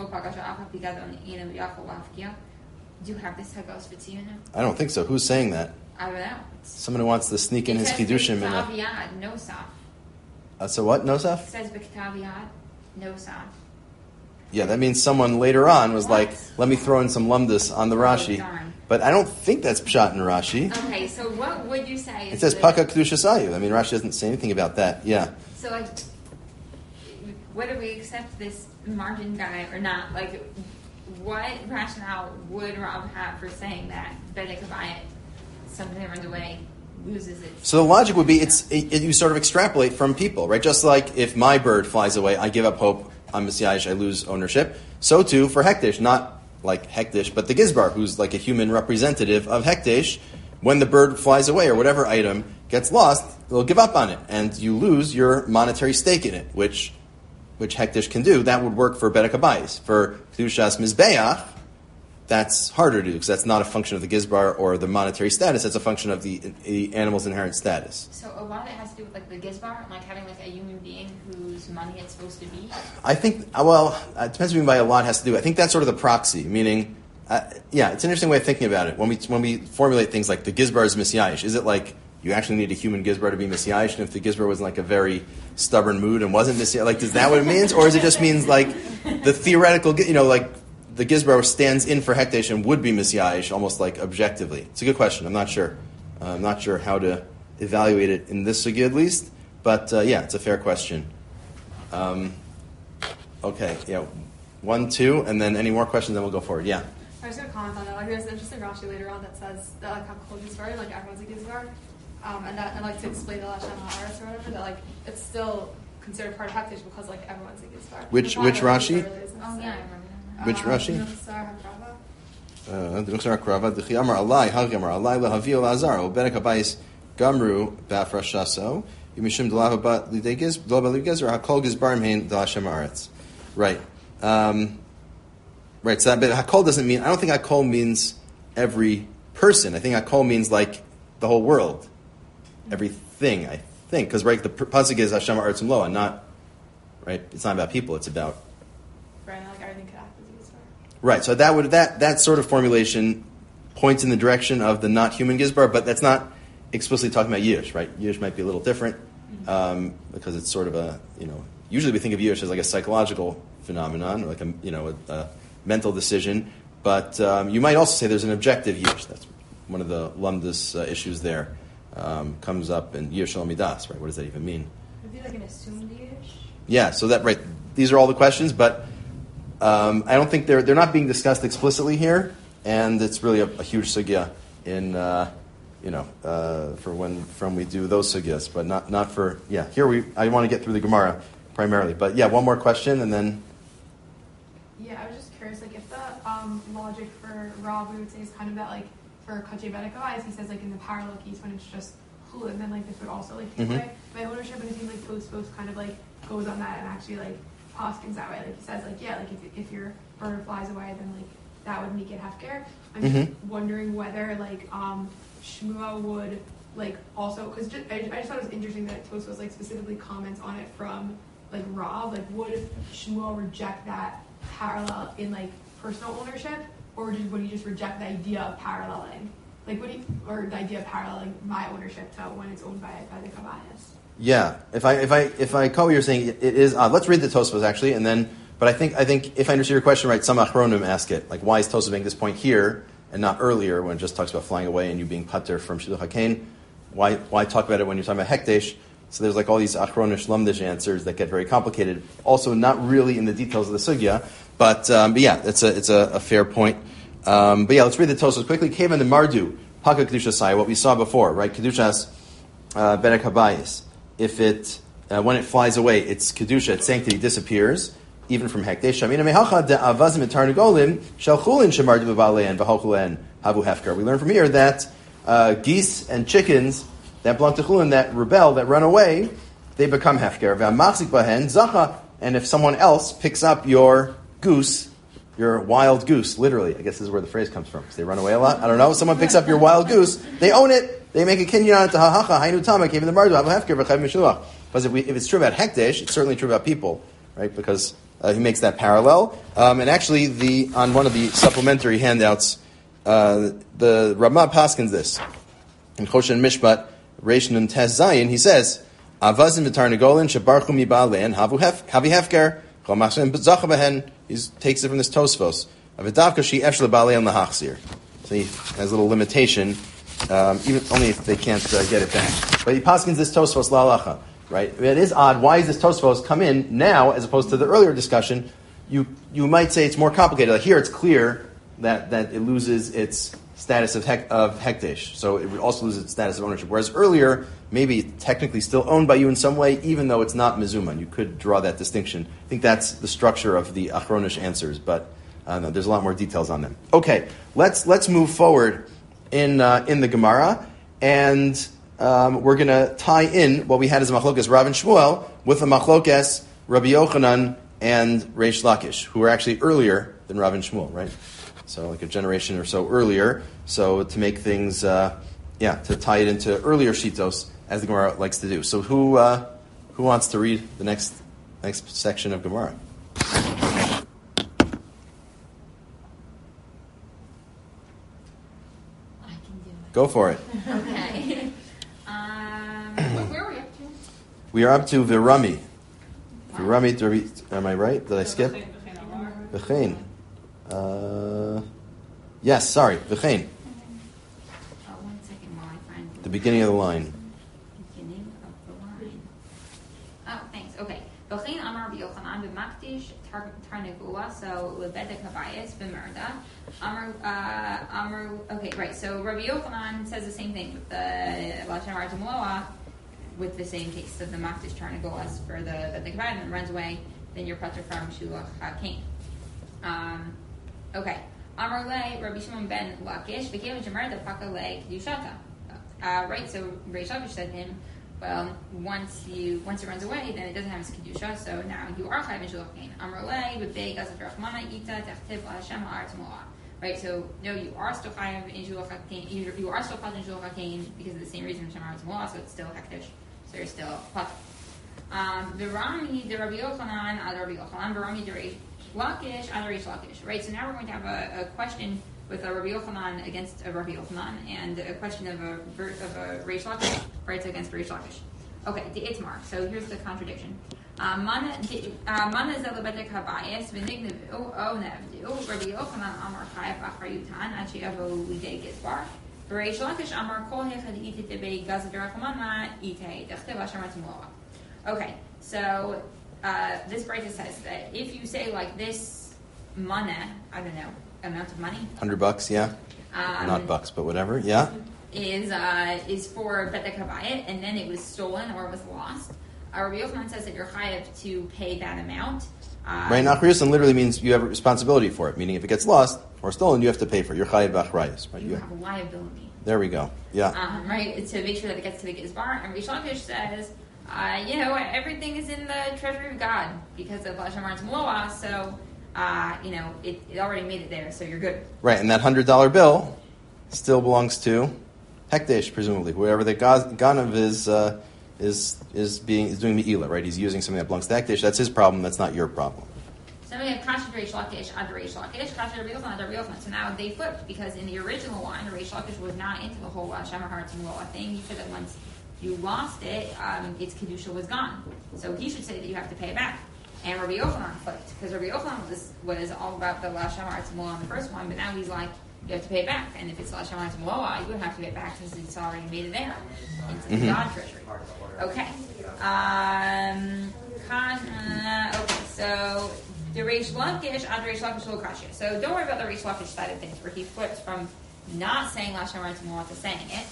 Hagos B'tziyunim? I don't think so. Who's saying that? I don't know. Someone who wants to sneak in his Kiddushim. No Saf. So what, Nosaf? It says B'ktav Nosaf. Yeah, that means someone later on was like, let me throw in some lumdus on the Rashi. Darn. But I don't think that's pshat in Rashi. Okay, so what would you say? It says Paka Kedusha Sayu. I mean, Rashi doesn't say anything about that. Yeah. So, like, whether we accept this margin guy or not, like, what rationale would Rob have for saying that Bedek Abayit, something that runs away, loses its... So the logic would be, you sort of extrapolate from people, right? Just like if my bird flies away, I give up hope, I'm Messiah, I lose ownership. So too for Hekdesh, not like Hekdesh, but the Gizbar, who's like a human representative of Hekdesh. When the bird flies away or whatever item gets lost, they'll give up on it, and you lose your monetary stake in it, which Hekdesh can do. That would work for Bedek Abayis. For Kedushas Mizbeach, that's harder to do, because that's not a function of the Gizbar or the monetary status, that's a function of the animal's inherent status. So a lot of it has to do with, like, the Gizbar, like having, like, a human being whose money it's supposed to be? I think, well, it depends what you mean by a lot has to do. I think that's sort of the proxy, meaning, yeah, it's an interesting way of thinking about it. When we formulate things like the Gizbar is Messiahish, is it like you actually need a human Gizbar to be Messiahish, and if the Gizbar was in like a very stubborn mood and wasn't Messiahish, like, is that what it means? Or is it just means like the theoretical, like the Gizbar stands in for Hekdesh and would be Messiahish, almost like objectively? It's a good question. I'm not sure. I'm not sure how to evaluate it in this sugya at least, but yeah, it's a fair question. Okay, yeah, 1, 2, and then any more questions, then we'll go forward. Yeah. I was going to comment on that. Like, there's an interesting Rashi later on that says that like Hakol Gizbar, like everyone's a Gizbar, and that and like to explain the Lashem Haaretz or whatever, that like it's still considered part of Hekdesh because like everyone's a Gizbar. Which Rashi? Oh, yeah, I remember that. Which Rashi? Nuksar Hakrava. D'chi Amar Alai, Hagi Amar Alai, Lahavi Lazar, Bedek Abayis Gamru Bafrashaso, Yimishim Delav Bat Lidegiz, Delav Lidegiz, or Hakol Gizbar Mein Dalashem Haaretz. Right. Right, so that bit Hakol doesn't mean, I don't think Hakol means every person. I think Hakol means like the whole world. Everything, I think. Because, right, the pasuk is Hashem Haaretz Loa, not, right, it's not about people, it's about... Right, like everything could act as a Gizbar. Right, so that sort of formulation points in the direction of the not human Gizbar, but that's not explicitly talking about Yish, right? Yish might be a little different, because it's sort of a, usually we think of Yish as like a psychological phenomenon, or like a mental decision, but you might also say there's an objective Yish. That's one of the lumdus issues there. Comes up in Yish al Midas, right? What does that even mean? Would it be like an assumed Yish? Yeah, so that, right, these are all the questions, but I don't think they're not being discussed explicitly here, and it's really a huge sugya in, for when we do those sugyas, but not for, yeah, I want to get through the Gemara primarily, but yeah, one more question, and then... Yeah, I was just curious, like, if the logic for Rob, we would say, is kind of that, like, for Kache Bedek Abayis, he says, like, in the parallel case, when it's just chulin, then, like, this would also, like, take away my ownership, and it seems like Tosfos kind of, like, goes on that and actually, like, poskins that way. Like, he says, like, yeah, like, if your bird flies away, then, like, that would make it hefker. I'm just wondering whether, like, Shmuel would, like, also, because I just thought it was interesting that Tosfos, like, specifically comments on it from, like, Rob. Like, would Shmuel reject that parallel in, like, personal ownership, or would he just reject the idea of paralleling, like, or the idea of paralleling my ownership to when it's owned by the Kabayas? Yeah, if I call what you're saying, it is odd. Let's read the Tosfos actually, and then. But I think if I understand your question right, some Achronim ask it, like, why is Tosfos making this point here and not earlier when it just talks about flying away and you being pater from Shiluch HaKain? Why talk about it when you're talking about Hekdesh? So there's like all these Achronish Lumdish answers that get very complicated. Also, not really in the details of the sugya, but yeah, it's a fair point. But yeah, let's read the Tosfos quickly. Kevan and Mardu, Paka Kedusha Sai, what we saw before, right? Kedushas Bedek Habayis. If it when it flies away, its kedusha, its sanctity disappears, even from Hekdesh. We learn from here that geese and chickens that belong to chulin, that rebel, that run away, they become hefker. And if someone else picks up your goose, your wild goose, literally, I guess this is where the phrase comes from, because they run away a lot. I don't know. Someone picks up your wild goose, they own it. They make a kinyan on it to hahacha, hainu tama, came in the mardu, hefker, v'chayv mishluach. Because if it's true about Hekdesh, it's certainly true about people, right? Because he makes that parallel. And actually, on one of the supplementary handouts, the Ramah paskins this. In Choshen Mishpat, Reish Nun Tes Zayin, he says, Avazim v'tarnegolin shebarchu mibalein havi hefker chol machshem zacha behen. He takes it from this Tosfos. Avidavka she efshel balein lahachzir. So he has a little limitation, even only if they can't get it back. But he paskins this Tosfos la'alacha, right? It is odd. Why is this Tosfos come in now as opposed to the earlier discussion? You might say it's more complicated. Like here, it's clear that it loses its status of hekdesh, so it also loses its status of ownership. Whereas earlier, maybe it's technically still owned by you in some way, even though it's not mezuman. You could draw that distinction. I think that's the structure of the Achronish answers, but no, there's a lot more details on them. Okay, let's move forward in the Gemara, and we're going to tie in what we had as a machlokas Rav and Shmuel with a machlokas Rabbi Yochanan and Reish Lakish, who were actually earlier than Rav and Shmuel, right? So like a generation or so earlier. So to make things, to tie it into earlier shitos, as the Gemara likes to do. So who wants to read the next section of Gemara? I can do it. Go for it. Okay. Where are we up to? We are up to Virami. Virami, am I right? Did I skip? V'chein. Yes, sorry, V'chein. Oh, 1 second while I find The beginning of the line. beginning of the line. Oh, thanks. Okay. V'chein amar b'yochanan b'makdish tarnegula, so lebedek habayis b'merda. Amar, okay, right. So Rabbi Yochanan says the same thing with the Lashon Artamoa, with the same case of the makdish tarnegulas for the bedek habayis, and runs away, then you're putter from shulach hakein. Okay. Amar le Rabbi Shimon ben Lakish v'kevan shemerda paka le kedushata. Right. So Reish Lakish said to him, well, once it runs away, then it doesn't have its kedusha. So now you are chayav in shulach kain. Amar le b'bei gazav rachmana ita techtiv Hashem ha'aretz moa. Right. So no, you are still chayav in shulach kain. You are still chayav in shulach kain because of the same reason Hashem ha'aretz moa. So it's still hektish. So you're still chayav. V'rami de Rabbi Yochanan ad Rabbi Yochanan v'rami de Reish Lakish, Reish Lakish. Right, so now we're going to have a question with a Rabbi Yochanan against a Rabbi Yochanan, and a question of a Reish Lakish, right, so against Reish Lakish. Okay, the Itmar. So here's the contradiction. Mana zelabedek habayis v'nignevu o nevdu. Rabbi Yochanan amar chayav achrayutan ad she'yavo lidei gizbar. Reish Lakish amar kol hechad ite tebei gazav rachmana ite dechtev asher matzmoa. Okay, so this Brayta says that if you say like this mana, I don't know, amount of money, $100, yeah, not bucks, but whatever, yeah, is for bedek habayit, and then it was stolen or was lost. Rabbi Yochanan says that you're chayav to pay that amount. Right, achrayusan literally means you have a responsibility for it. Meaning, if it gets lost or stolen, you have to pay for it. You're chayav b'achrayus, right? You have a liability. There we go. Yeah. Right, to make sure that it gets to the gizbar. And Reish Lakish says, everything is in the treasury of God because of Lashon Haaretz Moa, so, it already made it there, so you're good. Right, and that $100 bill still belongs to Hekdesh, presumably. Whoever the Ganav is doing Me'ila, right? He's using something that belongs to Hekdesh. That's his problem, that's not your problem. So we have Kasha Reish Lakish, Ad Reish Lakish, Kasha Rabbi Yochanan, Ad Rabbi Yochanan. So now they flipped, because in the original one, Reish Lakish was not into the whole Lashon Haaretz Moa thing. He said that once you lost it, its kedusha was gone. So he should say that you have to pay it back. And Rabbi Yochanan flipped, because Rabbi Yochanan was all about the Lashon Haaretz Moa on the first one, but now he's like, you have to pay it back. And if it's Lashon Haaretz Moa, you wouldn't have to pay it back because it's already made it there into the God treasury. Okay. Okay. So the Reish Lakish, Ad Reish Lakish Lo Kasha. So don't worry about the Reish Lakish side of things, where he flips from not saying Lashon Haaretz Moa to saying it.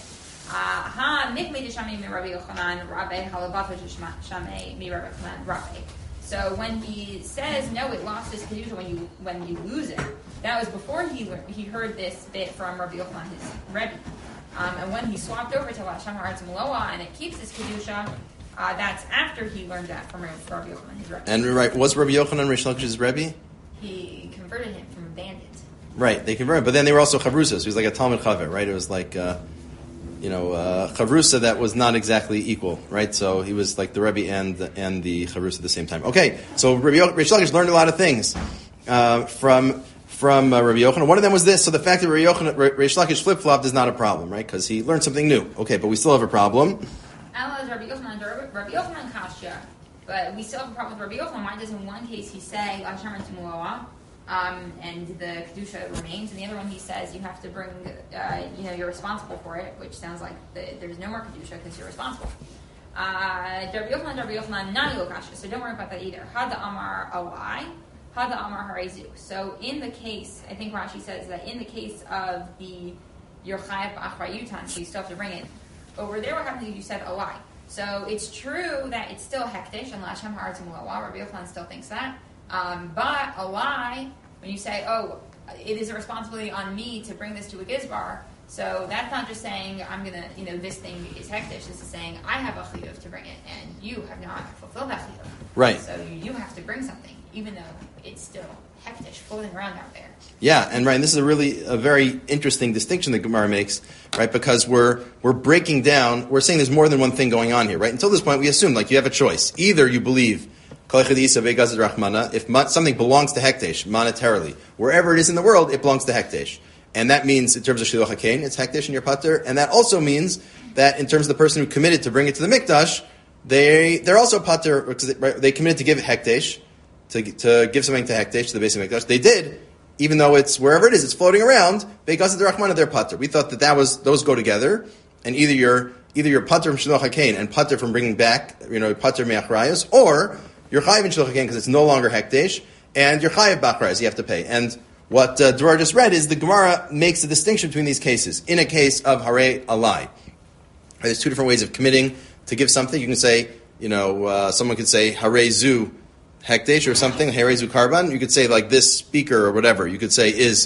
So when he says no, it lost its kedusha when you lose it. That was before he heard this bit from Rabbi Yochanan, his Rebbe. And when he swapped over to Lashon Haaretz Moa and it keeps its kedusha, that's after he learned that from Rabbi Yochanan, his Rebbe. And right, was Rabbi Yochanan Reish Lakish's Rebbe? He converted him from a bandit. Right, they converted, but then they were also chavrusas. He was like a Talmud Chaver, right? It was like chavrusa that was not exactly equal, right? So he was like the Rebbe and the chavrusa at the same time. Okay, so Reish Lakish learned a lot of things from Rabbi Yochanan. One of them was this. So the fact that Reish Lakish flip-flopped is not a problem, right? Because he learned something new. Okay, but we still have a problem. Rabbi Rabbi Yochanan Kashya, but we still have a problem with Rabbi Yochanan. Why does in one case he say Lashem Timuloa, and the kedusha remains, and the other one he says you have to bring, you're responsible for it, which sounds like there's no more kedusha because you're responsible. Rabbi Yochanan Nani Lo Kashya, so don't worry about that either. Hada Amar Alai, Hada Amar Harezu. So in the case, I think Rashi says that in the case of the your chayav b'achrayutan, so you still have to bring it. Over there, what happens if you said alai? So it's true that it's still hektish, and Lashem ha'aretz mu'ala. Rabbi Yochanan still thinks that. But alai, when you say, it is a responsibility on me to bring this to a gizbar, so that's not just saying I'm gonna, this thing is hektish. This is saying I have a chiyuv to bring it, and you have not fulfilled that chiyuv. Right. So you have to bring something, even though it's still hektish floating around out there. Yeah, and right, and this is a very interesting distinction that Gemara makes, right? Because we're breaking down, we're saying there's more than one thing going on here, right? Until this point, we assume you have a choice. Either you believe if something belongs to hektish monetarily, wherever it is in the world, it belongs to hektish, and that means in terms of shiluch hakein, it's hektish in your pater, and that also means that in terms of the person who committed to bring it to the mikdash, they're also pater because they committed to give it hektish. To give something to hektish, to the base of mikdash. They did, even though it's wherever it is, it's floating around. Be'gazad derachmana, they're pater. We thought that those go together, and either you're pater from shiluch hakein and pater from bringing back, pater me'achrayos, or you're chayiv in shiluch hakein because it's no longer hektish, and you're chayiv b'achrayos, you have to pay. And what Drar just read is the Gemara makes a distinction between these cases. In a case of hare alai, there's two different ways of committing to give something. You can say, someone could say hare zu hektish or something, herezu karban. You could say like this speaker or whatever. You could say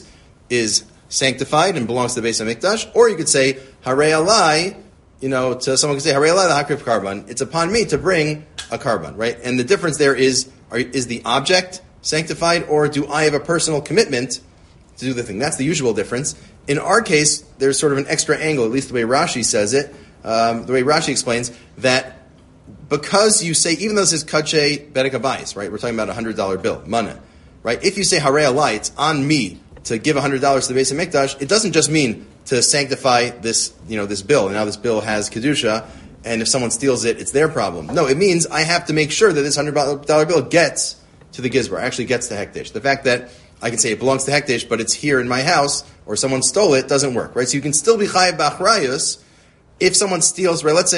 is sanctified and belongs to the base of mikdash, or you could say hare alai. To someone could say hare alai the hakrif karban. It's upon me to bring a karban, right? And the difference there is the object sanctified, or do I have a personal commitment to do the thing? That's the usual difference. In our case, there's sort of an extra angle, at least the way Rashi says it. The way Rashi explains that. Because you say, even though this is kache bedek abayis, right? We're talking about $100 bill, mana, right? If you say hare alai, it's on me to give $100 to the base of mikdash. It doesn't just mean to sanctify this, this bill. And now this bill has kedusha, and if someone steals it, it's their problem. No, it means I have to make sure that this $100 bill gets to the gizbar, actually gets to hektish. The fact that I can say it belongs to hektish, but it's here in my house, or someone stole it, doesn't work, right? So you can still be chayav b'achrayus. If someone steals, right? Let's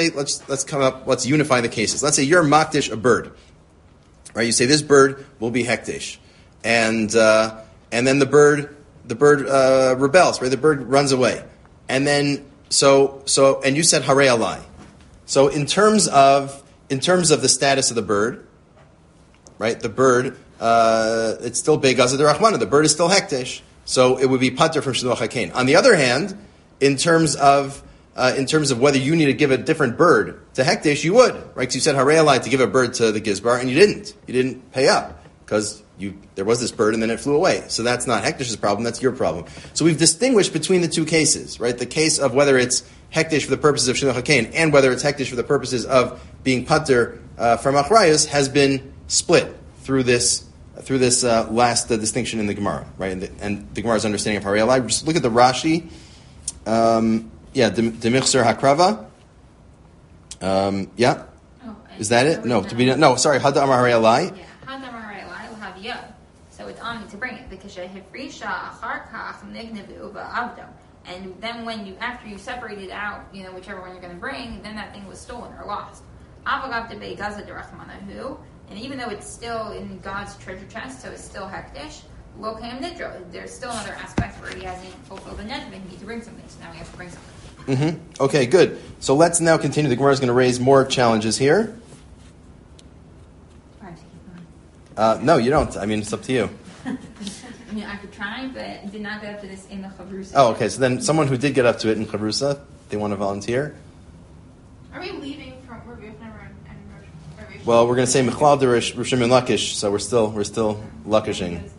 unify the cases. Let's say you're makdish a bird, right? You say this bird will be hektish, and then the bird rebels, right? The bird runs away, and then and you said hare alai. So in terms of the status of the bird, right? The bird it's still be'gazad derachmana. The bird is still hektish, so it would be pater from shiluch hakein. On the other hand, in terms of whether you need to give a different bird to hektish, you would, right? Because you said hare alai to give a bird to the gizbar, and you didn't. You didn't pay up because there was this bird and then it flew away. So that's not hekdish's problem; that's your problem. So we've distinguished between the two cases, right? The case of whether it's hektish for the purposes of shiluch hakein and whether it's hektish for the purposes of being pater from achrayus has been split through this last distinction in the Gemara, right? And the Gemara's understanding of hare alai. Just look at the Rashi. Demichser hakrava. Is that it? No. Sorry, Hada Amar Hare Alai. Yeah, Hada Amar Hare Alai will have yod. So it's on me to bring it because Hifrisha Achar Kach Nignevu Ba'avdo. And then after you separate it out, whichever one you're going to bring, then that thing was stolen or lost. Avagav Debei Gaza Derachmanahu. And even though it's still in God's treasure chest, so it's still hektish. Lokam Nidro. There's still another aspect where he hasn't fulfilled the nidra. He needs to bring something, so now we have to bring something. Mm-hmm. Okay, good. So let's now continue. The Gemara is going to raise more challenges here. No, you don't. I mean, it's up to you. I could try, but I did not get up to this in the Chavrusa. Oh, okay. So then someone who did get up to it in Chavrusa, they want to volunteer? Are we leaving from Rav Yochanan and Rav? Well, we're going to say Michlal de Rav Shimon Lakish, so we're still Lakishing.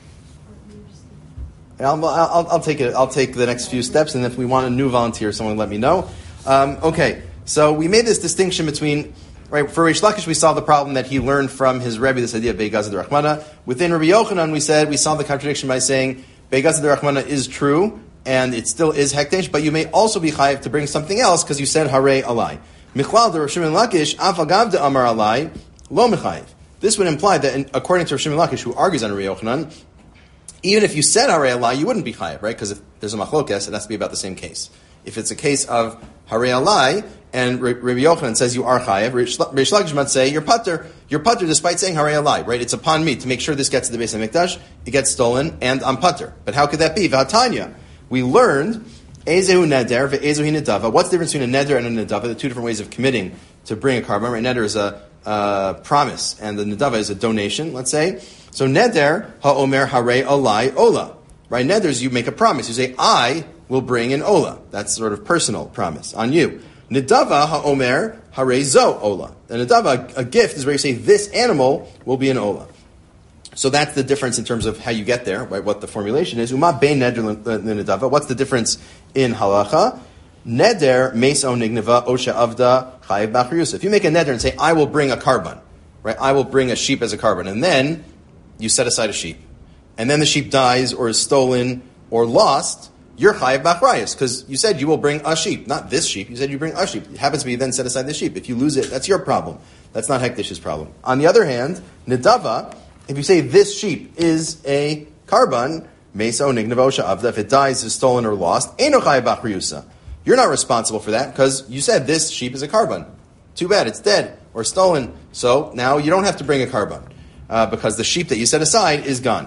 I'll take it. I'll take the next few steps, and if we want a new volunteer, someone let me know. Okay, so we made this distinction between, right, for Reish Lakish, we saw the problem that he learned from his Rebbe, this idea of Be'gazad Rachmana. Within Rabbi Yochanan, we saw the contradiction by saying Be'gazad Rachmana is true, and it still is hektish, but you may also be chayiv to bring something else because you said Hare Alai. Michlal de Rav Shimon Lakish, Afagav de Amar Alai, Lo Mechayiv. This would imply that, according to Rav Shimon Lakish, who argues on Rabbi Yochanan, even if you said Harei Alai, you wouldn't be chayiv, right? Because if there's a machlokes, it has to be about the same case. If it's a case of Harei Alai, and Rabbi Yochanan says you are chayiv, Reish Lakish might say you're patur despite saying Harei Alai, right? It's upon me to make sure this gets to the Beis HaMikdash, it gets stolen, and I'm patur. But how could that be? V'hatanya, we learned Ezehu neder ve'ezehu nedava. What's the difference between a neder and a nedava? The two different ways of committing to bring a carbon. Right? Neder is a promise, and the nedava is a donation. Let's say so. Neder ha'omer harei alai ola. Right? Neders, you make a promise. You say, I will bring an ola. That's sort of personal promise on you. Nedava ha'omer harei zo ola. The nedava, a gift, is where you say this animal will be an ola. So that's the difference in terms of how you get there, right? What the formulation is. Uma bein neder nedava. What's the difference in halacha? Neder meso nigneva osha avda chayiv b'achriyusa. If you make a neder and say, I will bring a carbon, right? I will bring a sheep as a carbon, and then you set aside a sheep, and then the sheep dies or is stolen or lost, you're chayiv b'achriyus, because you said you will bring a sheep, not this sheep. You said you bring a sheep. It happens to be you then set aside the sheep. If you lose it, that's your problem. That's not Hekdish's problem. On the other hand, nedava, if you say this sheep is a carbon, meso nigneva osha avda, if it dies, is stolen or lost, eino chayiv b'achriyusa. You're not responsible for that because you said this sheep is a carbon. Too bad, it's dead or stolen. So now you don't have to bring a carbon because the sheep that you set aside is gone.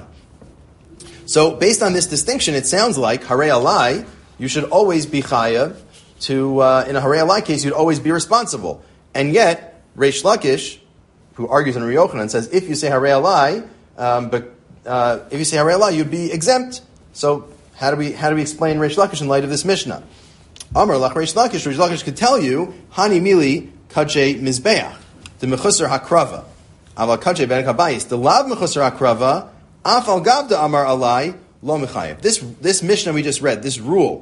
So based on this distinction, it sounds like Harei Alai, you should always be chayav to, in a Harei Alai case, you'd always be responsible. And yet, Reish Lakish, who argues in Rabbi Yochanan, says if you say Harei Alai, if you say Harei Alai, you'd be exempt. So how do we explain Reish Lakish in light of this Mishnah? Amar lach Reish Lakish could tell you, Hani mili kache mizbeach, the mechusar hakrava, aval kache ben kabayis, the lav mechusar hakrava, afal gavda amar alai lo mechayev. This Mishnah we just read, this rule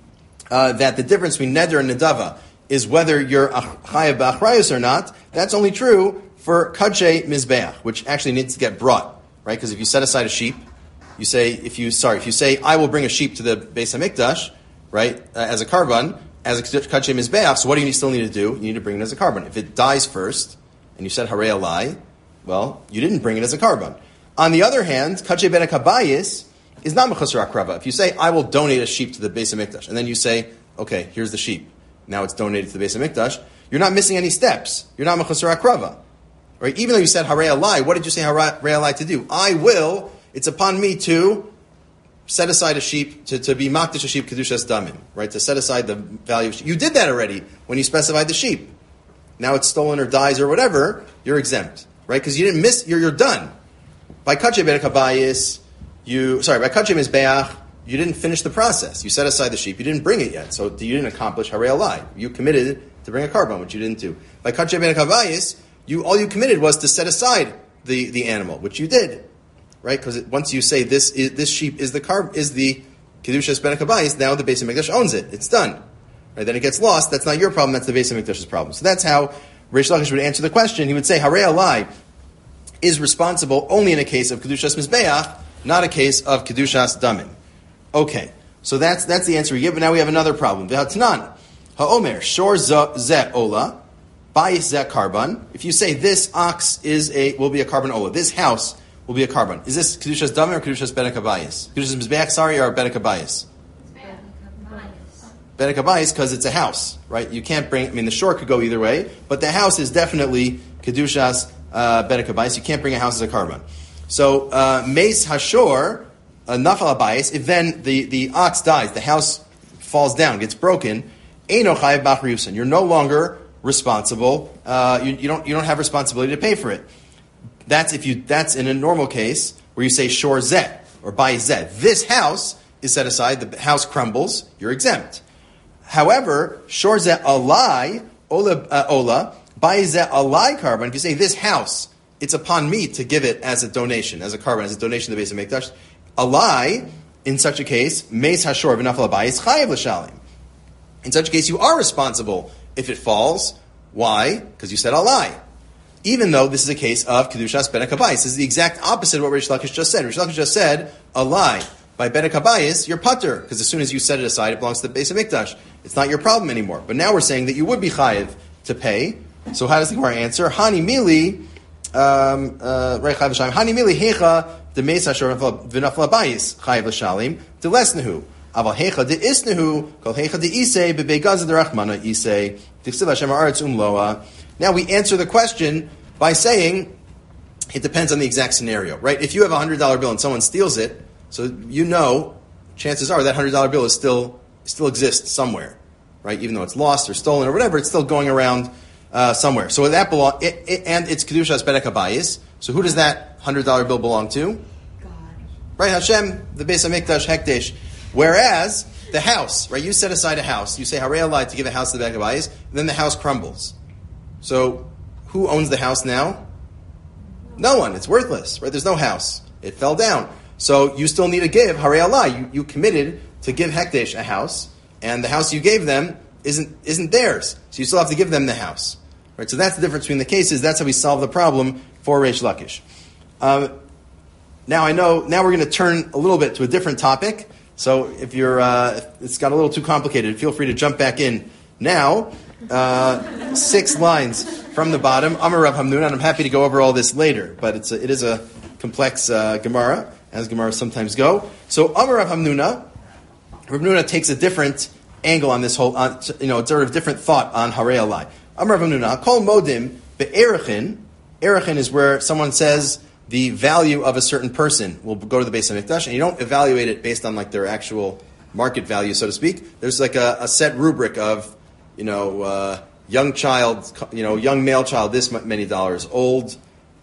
that the difference between neder and nedava is whether you're chayev b'achrayus or not. That's only true for kache mizbeach, which actually needs to get brought, right? Because if you set aside a sheep, if you say I will bring a sheep to the Beis HaMikdash, right, as a carbon, as a kache mizbeach, so what do you still need to do? You need to bring it as a carbon. If it dies first, and you said Harei Alai, well, you didn't bring it as a carbon. On the other hand, kache ben kabayis is not mechusar akrava. If you say, I will donate a sheep to the Beis HaMikdash, and then you say, okay, here's the sheep, now it's donated to the Beis HaMikdash, you're not missing any steps. You're not mechusar akrava. Right? Even though you said Harei Alai, what did you say Harei Alai to do? I will, it's upon me to set aside a sheep, to be makdish a sheep, kedushas damim, right? To set aside the value of sheep. You did that already when you specified the sheep. Now it's stolen or dies or whatever, you're exempt, right? Because you didn't miss, you're done. By kache ben kabayis, by kache mizbeach, you didn't finish the process. You set aside the sheep, you didn't bring it yet, so you didn't accomplish Harei Alai. You committed to bring a carbon, which you didn't do. By kache ben kabayis, all you committed was to set aside the animal, which you did. Right, because once you say this sheep is the kedushas ben kabayis, now the Beis HaMikdash owns it. It's done. Right, then it gets lost. That's not your problem. That's the Beis HaMikdash's problem. So that's how Reish Lakish would answer the question. He would say Harei Alai is responsible only in a case of kedushas mizbeach, not a case of kedushas damim. Okay, so that's the answer we give. But now we have another problem. V'hatnan ha'omer shor zeh ola bayis zeh karban. If you say this ox will be a carbon ola, this house will be a carbon. Is this kedushas damim or kedushas ben kabayis? Kedushas mizbeach, or ben kabayis? Ben kabayis, because it's a house, right? You can't the shore could go either way, but the house is definitely kedushas ben kabayis. You can't bring a house as a carbon. So meis hashor nafal abayis. If then the ox dies, the house falls down, gets broken. Eino chayev b'achriyusan. You're no longer responsible. You don't have responsibility to pay for it. That's in a normal case where you say shor zeh or bay zeh. This house is set aside. The house crumbles. You're exempt. However, shor zeh alai ola bay zeh alai carbon. If you say this house, it's upon me to give it as a donation, as a carbon, as a donation to the Beis HaMikdash. Alai, in such a case, meis hashor v'nafal abayis chayev l'shalim. In such a case, you are responsible if it falls. Why? Because you said alai. Even though this is a case of kedushas ben kabayis. This is the exact opposite of what Reish Lakish just said. Reish Lakish just said, alai. By ben kabayis, you're patur, because as soon as you set it aside, it belongs to the Beis HaMikdash. It's not your problem anymore. But now we're saying that you would be chayev to pay. So how does the Gemara answer? Hani mili, Hani mili hecha de mesa shor v'nafla bayis chayiv l'shalim de lesnehu. Aval hecha de isnehu kol hecha de isei bebegaz de rachmana isei dichsiv Hashem haaretz umloa. Now we answer the question by saying it depends on the exact scenario, right? If you have a $100 bill and someone steals it, so you know, chances are that $100 bill is still exists somewhere, right? Even though it's lost or stolen or whatever, it's still going around somewhere. So that and it's kedushas bedek habayis. So who does that $100 bill belong to? God. Right, Hashem, the Beis Hamikdash Hekdesh. Whereas the house, right? You set aside a house. You say Harei Alai to give a house to the bedek habayis, and then the house crumbles. So who owns the house now? No one. It's worthless, right? There's no house. It fell down. So you still need to give Harei Alai. You committed to give Hekdesh a house, and the house you gave them isn't theirs. So you still have to give them the house. Right? So that's the difference between the cases. That's how we solve the problem for Reish Lakish. Now we're going to turn a little bit to a different topic. So if it's got a little too complicated, feel free to jump back in now. 6 lines from the bottom. Amar Rav Hamnuna, and I'm happy to go over all this later, but it is a complex Gemara, as Gemaras sometimes go. So Amar Rav Hamnuna, Rav Hamnuna takes a different angle on this whole, sort of different thought on Harei Alai. Amar Rav Hamnuna, Kol Modim be'erichin. Erichin is where someone says the value of a certain person will go to the Beis Hamikdash, and you don't evaluate it based on like their actual market value, so to speak. There's like a set rubric of, young child, young male child, this many dollars, old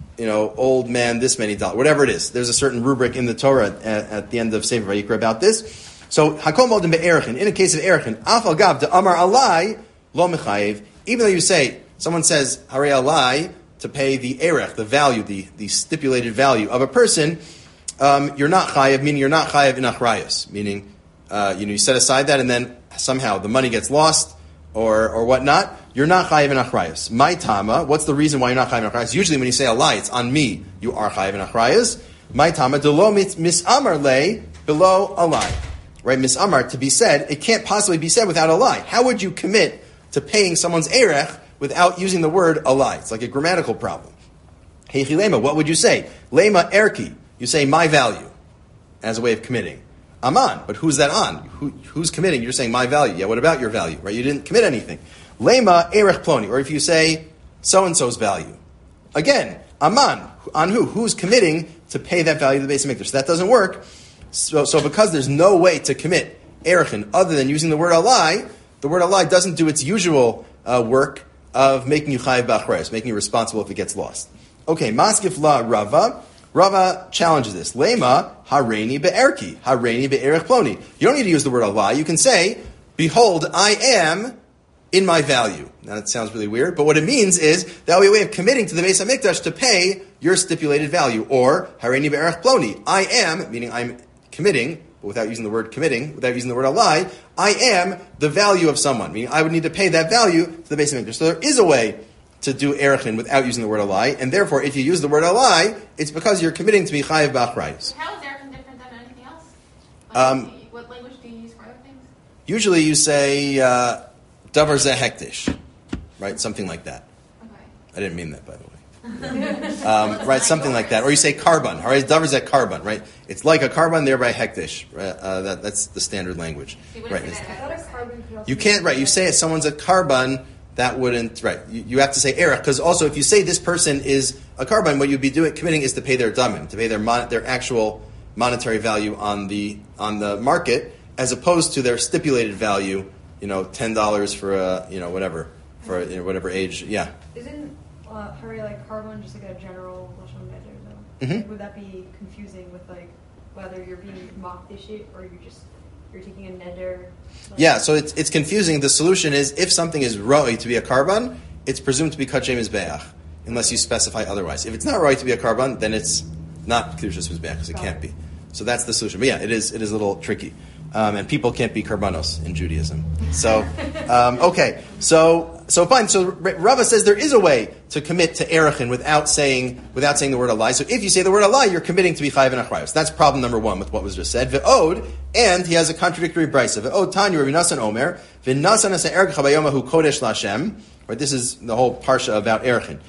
man, this many dollars, whatever it is. There's a certain rubric in the Torah at the end of Sefer Vayikra about this. So, Hakom Modim be'erichin, in a case of erichin, Afal Gav de Amar Alai lo mechayiv, even though you say, someone says Harei Alai to pay the erech, the value, the stipulated value of a person, you're not chayiv, meaning you're not chayiv in achrayos, meaning, you set aside that and then somehow the money gets lost, or whatnot, you're not chayiv in achrayos. My tama, what's the reason why you're not chayiv in achrayos? Usually when you say a lie, it's on me. You are chayiv in achrayos. My tama, delo misamar le below a lie. Right, misamar, to be said, it can't possibly be said without a lie. How would you commit to paying someone's erech without using the word a lie? It's like a grammatical problem. Heichi lema, what would you say? Lema erki, you say my value as a way of committing. Aman, but who's that on? Who's committing? You're saying my value. Yeah, what about your value? Right? You didn't commit anything. Lema erech ploni, or if you say so-and-so's value. Again, aman, on who? Who's committing to pay that value to the Beis Hamikdash? So that doesn't work. So because there's no way to commit erechin other than using the word alai, the word alai doesn't do its usual work of making you chayiv b'achrayos, making you responsible if it gets lost. Okay, maskif la Rava. Rava challenges this. Lema hareini be'erki, hareini be'erech ploni. You don't need to use the word alai. You can say, behold, I am in my value. Now that sounds really weird, but what it means is that would be a way of committing to the Beis Hamikdash to pay your stipulated value. Or hareini be'erech ploni. I am, meaning I'm committing, but without using the word committing, without using the word alai, I am the value of someone. Meaning I would need to pay that value to the Beis Hamikdash. So there is a way to do erechin without using the word alai, and therefore if you use the word alai, it's because you're committing to be chayiv b'achrayos. How is erechin different than anything else? What language do you use for other things? Usually you say davar zeh hekdesh, right? Something like that. Okay. I didn't mean that, by the way. Right, something like that. Or you say carbon, all right? Davar zeh carbon, right? It's like a carbon, thereby hekdesh. Right? That's the standard language. So right. You can't, right? You say if someone's a carbon, that wouldn't, right. You have to say erech, because also if you say this person is a carbon, what you'd be committing is to pay their damin, to pay their actual monetary value on the market, as opposed to their stipulated value, $10 for whatever, for whatever age, yeah. Isn't Harei like carbon just like a general lashon neder though? Mm-hmm. Like, would that be confusing with like whether you're being makdish or you're taking a neder? Yeah, so it's confusing. The solution is if something is roi to be a carbon, it's presumed to be kachem mizbeach, unless you specify otherwise. If it's not roi to be a carbon, then it's not kedushas mizbeach because it can't be. So that's the solution. But yeah, it is a little tricky, and people can't be karbanos in Judaism. So okay, so So fine. So Rava says there is a way to commit to Erechin without saying the word alai. So if you say the word alai, you're committing to be chayiv in achrayos. That's problem number one with what was just said. Ve'od, and he has a contradictory brisa. Ve'od Tanya Rabbi Nasan Omer v'Nasan asa Erecha bayomahu kodesh laHashem. Right. This is the whole parsha about Erechin.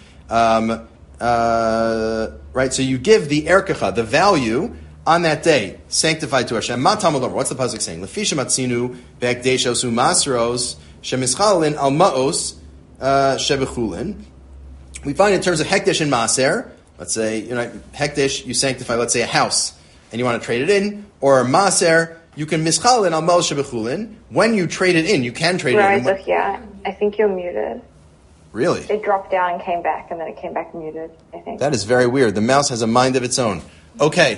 Right. So you give the Erecha, the value on that day, sanctified to Hashem. Matam Alomar. What's the pasuk saying? Lefisha matzinu be'ekdeshos u'masros shemischalin al maos shebechulin. We find in terms of hekdesh and maser, let's say, hekdesh, you sanctify, let's say, a house, and you want to trade it in, or maser, you can mischalin al maos shebechulin. When you trade it in, you can trade it in. Right, yeah, I think you're muted. Really? It dropped down and came back, and then it came back muted, I think. That is very weird. The mouse has a mind of its own. Okay.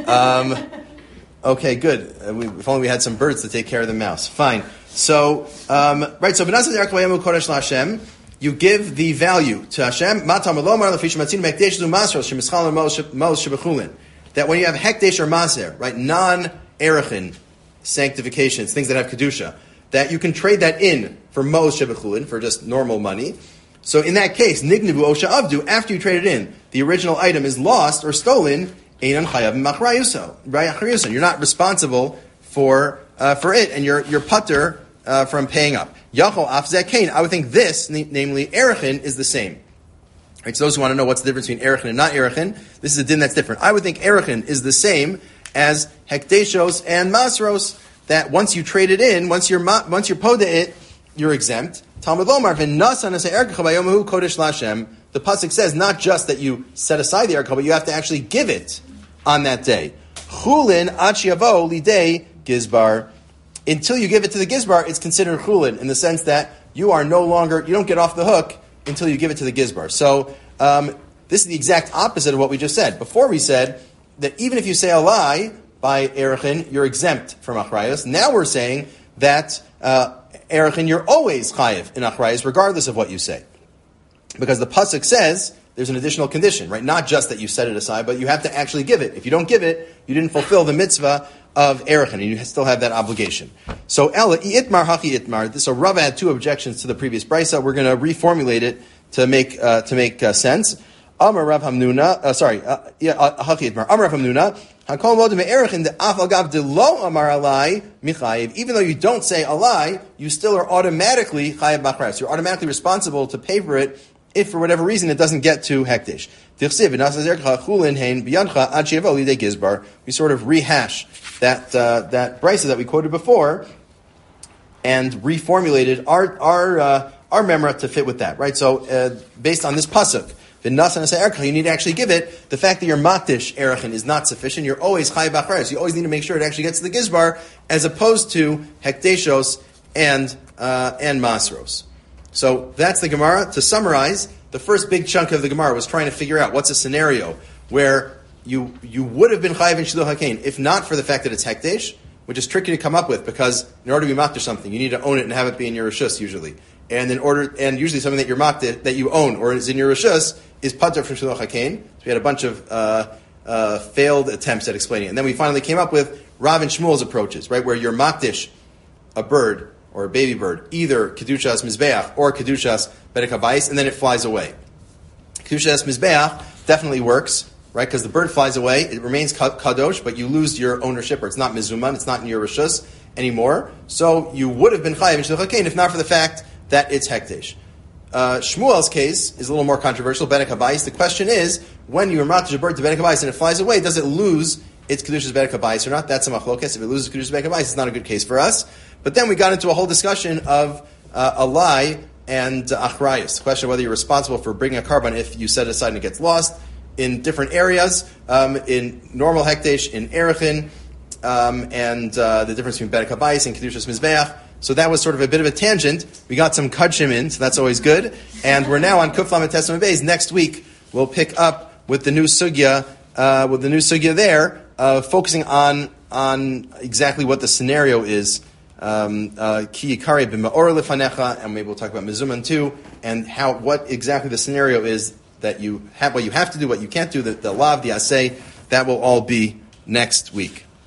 Okay, good. If only we had some birds to take care of the mouse. Fine. So, right, so B'nasas Erecha Bayomu Kodesh LaHashem, you give the value to Hashem, Matam Elomar Lefish Matzinu Mekdesh Zu Masros Shemischal Mos Shebechulin. That when you have Hekdesh or Maser, right, non-Erechin sanctifications, things that have Kedusha, that you can trade that in for Mos Shebechulin, for just normal money. So in that case, Nignivu Osha Avdu, after you trade it in, the original item is lost or stolen, Einan Chayav Machrayuso, right? You're not responsible for it, and you're putter from paying up. Yachol Afzeh I would think this, namely Erechin, is the same. Right, so those who want to know what's the difference between Erechin and not Erechin, this is a din that's different. I would think Erechin is the same as Hekdeshos and Masros, that once you trade it in, once you're poda it, you're exempt. Talmud Lomar v'nasan aseh Erecha bayomahu kodesh LaHashem. The pasuk says not just that you set aside the Erecha, but you have to actually give it on that day. Chulin ad sheyavo lidei gizbar. Until you give it to the gizbar, it's considered chulin in the sense that you don't get off the hook until you give it to the gizbar. So this is the exact opposite of what we just said. Before we said that even if you say a lie by Erechin, you're exempt from achrayos. Now we're saying that Erechin, you're always chayiv in achrayos, regardless of what you say. Because the pasuk says there's an additional condition, right? Not just that you set it aside, but you have to actually give it. If you don't give it, you didn't fulfill the mitzvah of Erechin, and you still have that obligation. So, Ela, itmar haki itmar. So, Rava had two objections to the previous brisa. We're going to reformulate it to make sense. Amar Rav Hamnuna, haki itmar. Amar Rav Hamnuna, hakol modim Erechin de af agav de lo amar alai michayiv. Even though you don't say alai, you still are automatically chayiv machrayos. You're automatically responsible to pay for it if for whatever reason it doesn't get to hekdesh. We sort of rehash that brisa that we quoted before and reformulated our memra to fit with that, right? So based on this pasuk, you need to actually give it. The fact that your makdish Erechin is not sufficient. You're always chayiv b'achrayos. You always need to make sure it actually gets to the gizbar, as opposed to hekdeshos and masros. So that's the Gemara. To summarize, the first big chunk of the Gemara was trying to figure out what's a scenario where you would have been chayiv in Shiluch HaKain if not for the fact that it's hekdesh, which is tricky to come up with because in order to be makdish something, you need to own it and have it be in your reshus usually. And usually something that you're makdish, that you own or is in your reshus is patur from Shiluch HaKain. So we had a bunch of failed attempts at explaining it. And then we finally came up with Rav and Shmuel's approaches, right, where you're makdish a bird or a baby bird, either Kedushas Mizbeach or Kedushas Bedek HaBayis, and then it flies away. Kedushas Mizbeach definitely works, right, because the bird flies away, it remains kadosh, but you lose your ownership, or it's not mizuman, it's not in your reshus anymore, so you would have been chayiv in Shiluch HaKain if not for the fact that it's hekdesh. Shmuel's case is a little more controversial, Bedek HaBayis. The question is, when you matish a bird to Bedek HaBayis and it flies away, does it lose its Kedushas Bedek HaBayis or not? That's a machlokes. If it loses Kedushas Bedek HaBayis, it's not a good case for us. But then we got into a whole discussion of a lie and achrayus. The question of whether you're responsible for bringing a carbon if you set it aside and it gets lost in different areas, in normal hekdesh, in Erechin, and the difference between Bedek HaBayis and Kedushas Mizbeach. So that was sort of a bit of a tangent. We got some kudshim in, so that's always good. And we're now on Kuf Lamed Tes Lamed Beis. Next week we'll pick up with the new sugya, there, focusing on exactly what the scenario is. Ki yikari b'ma'or lefanecha, and maybe we'll talk about mezuman too, and what exactly the scenario is that you have, what you have to do, what you can't do, the lav, the asay. That will all be next week.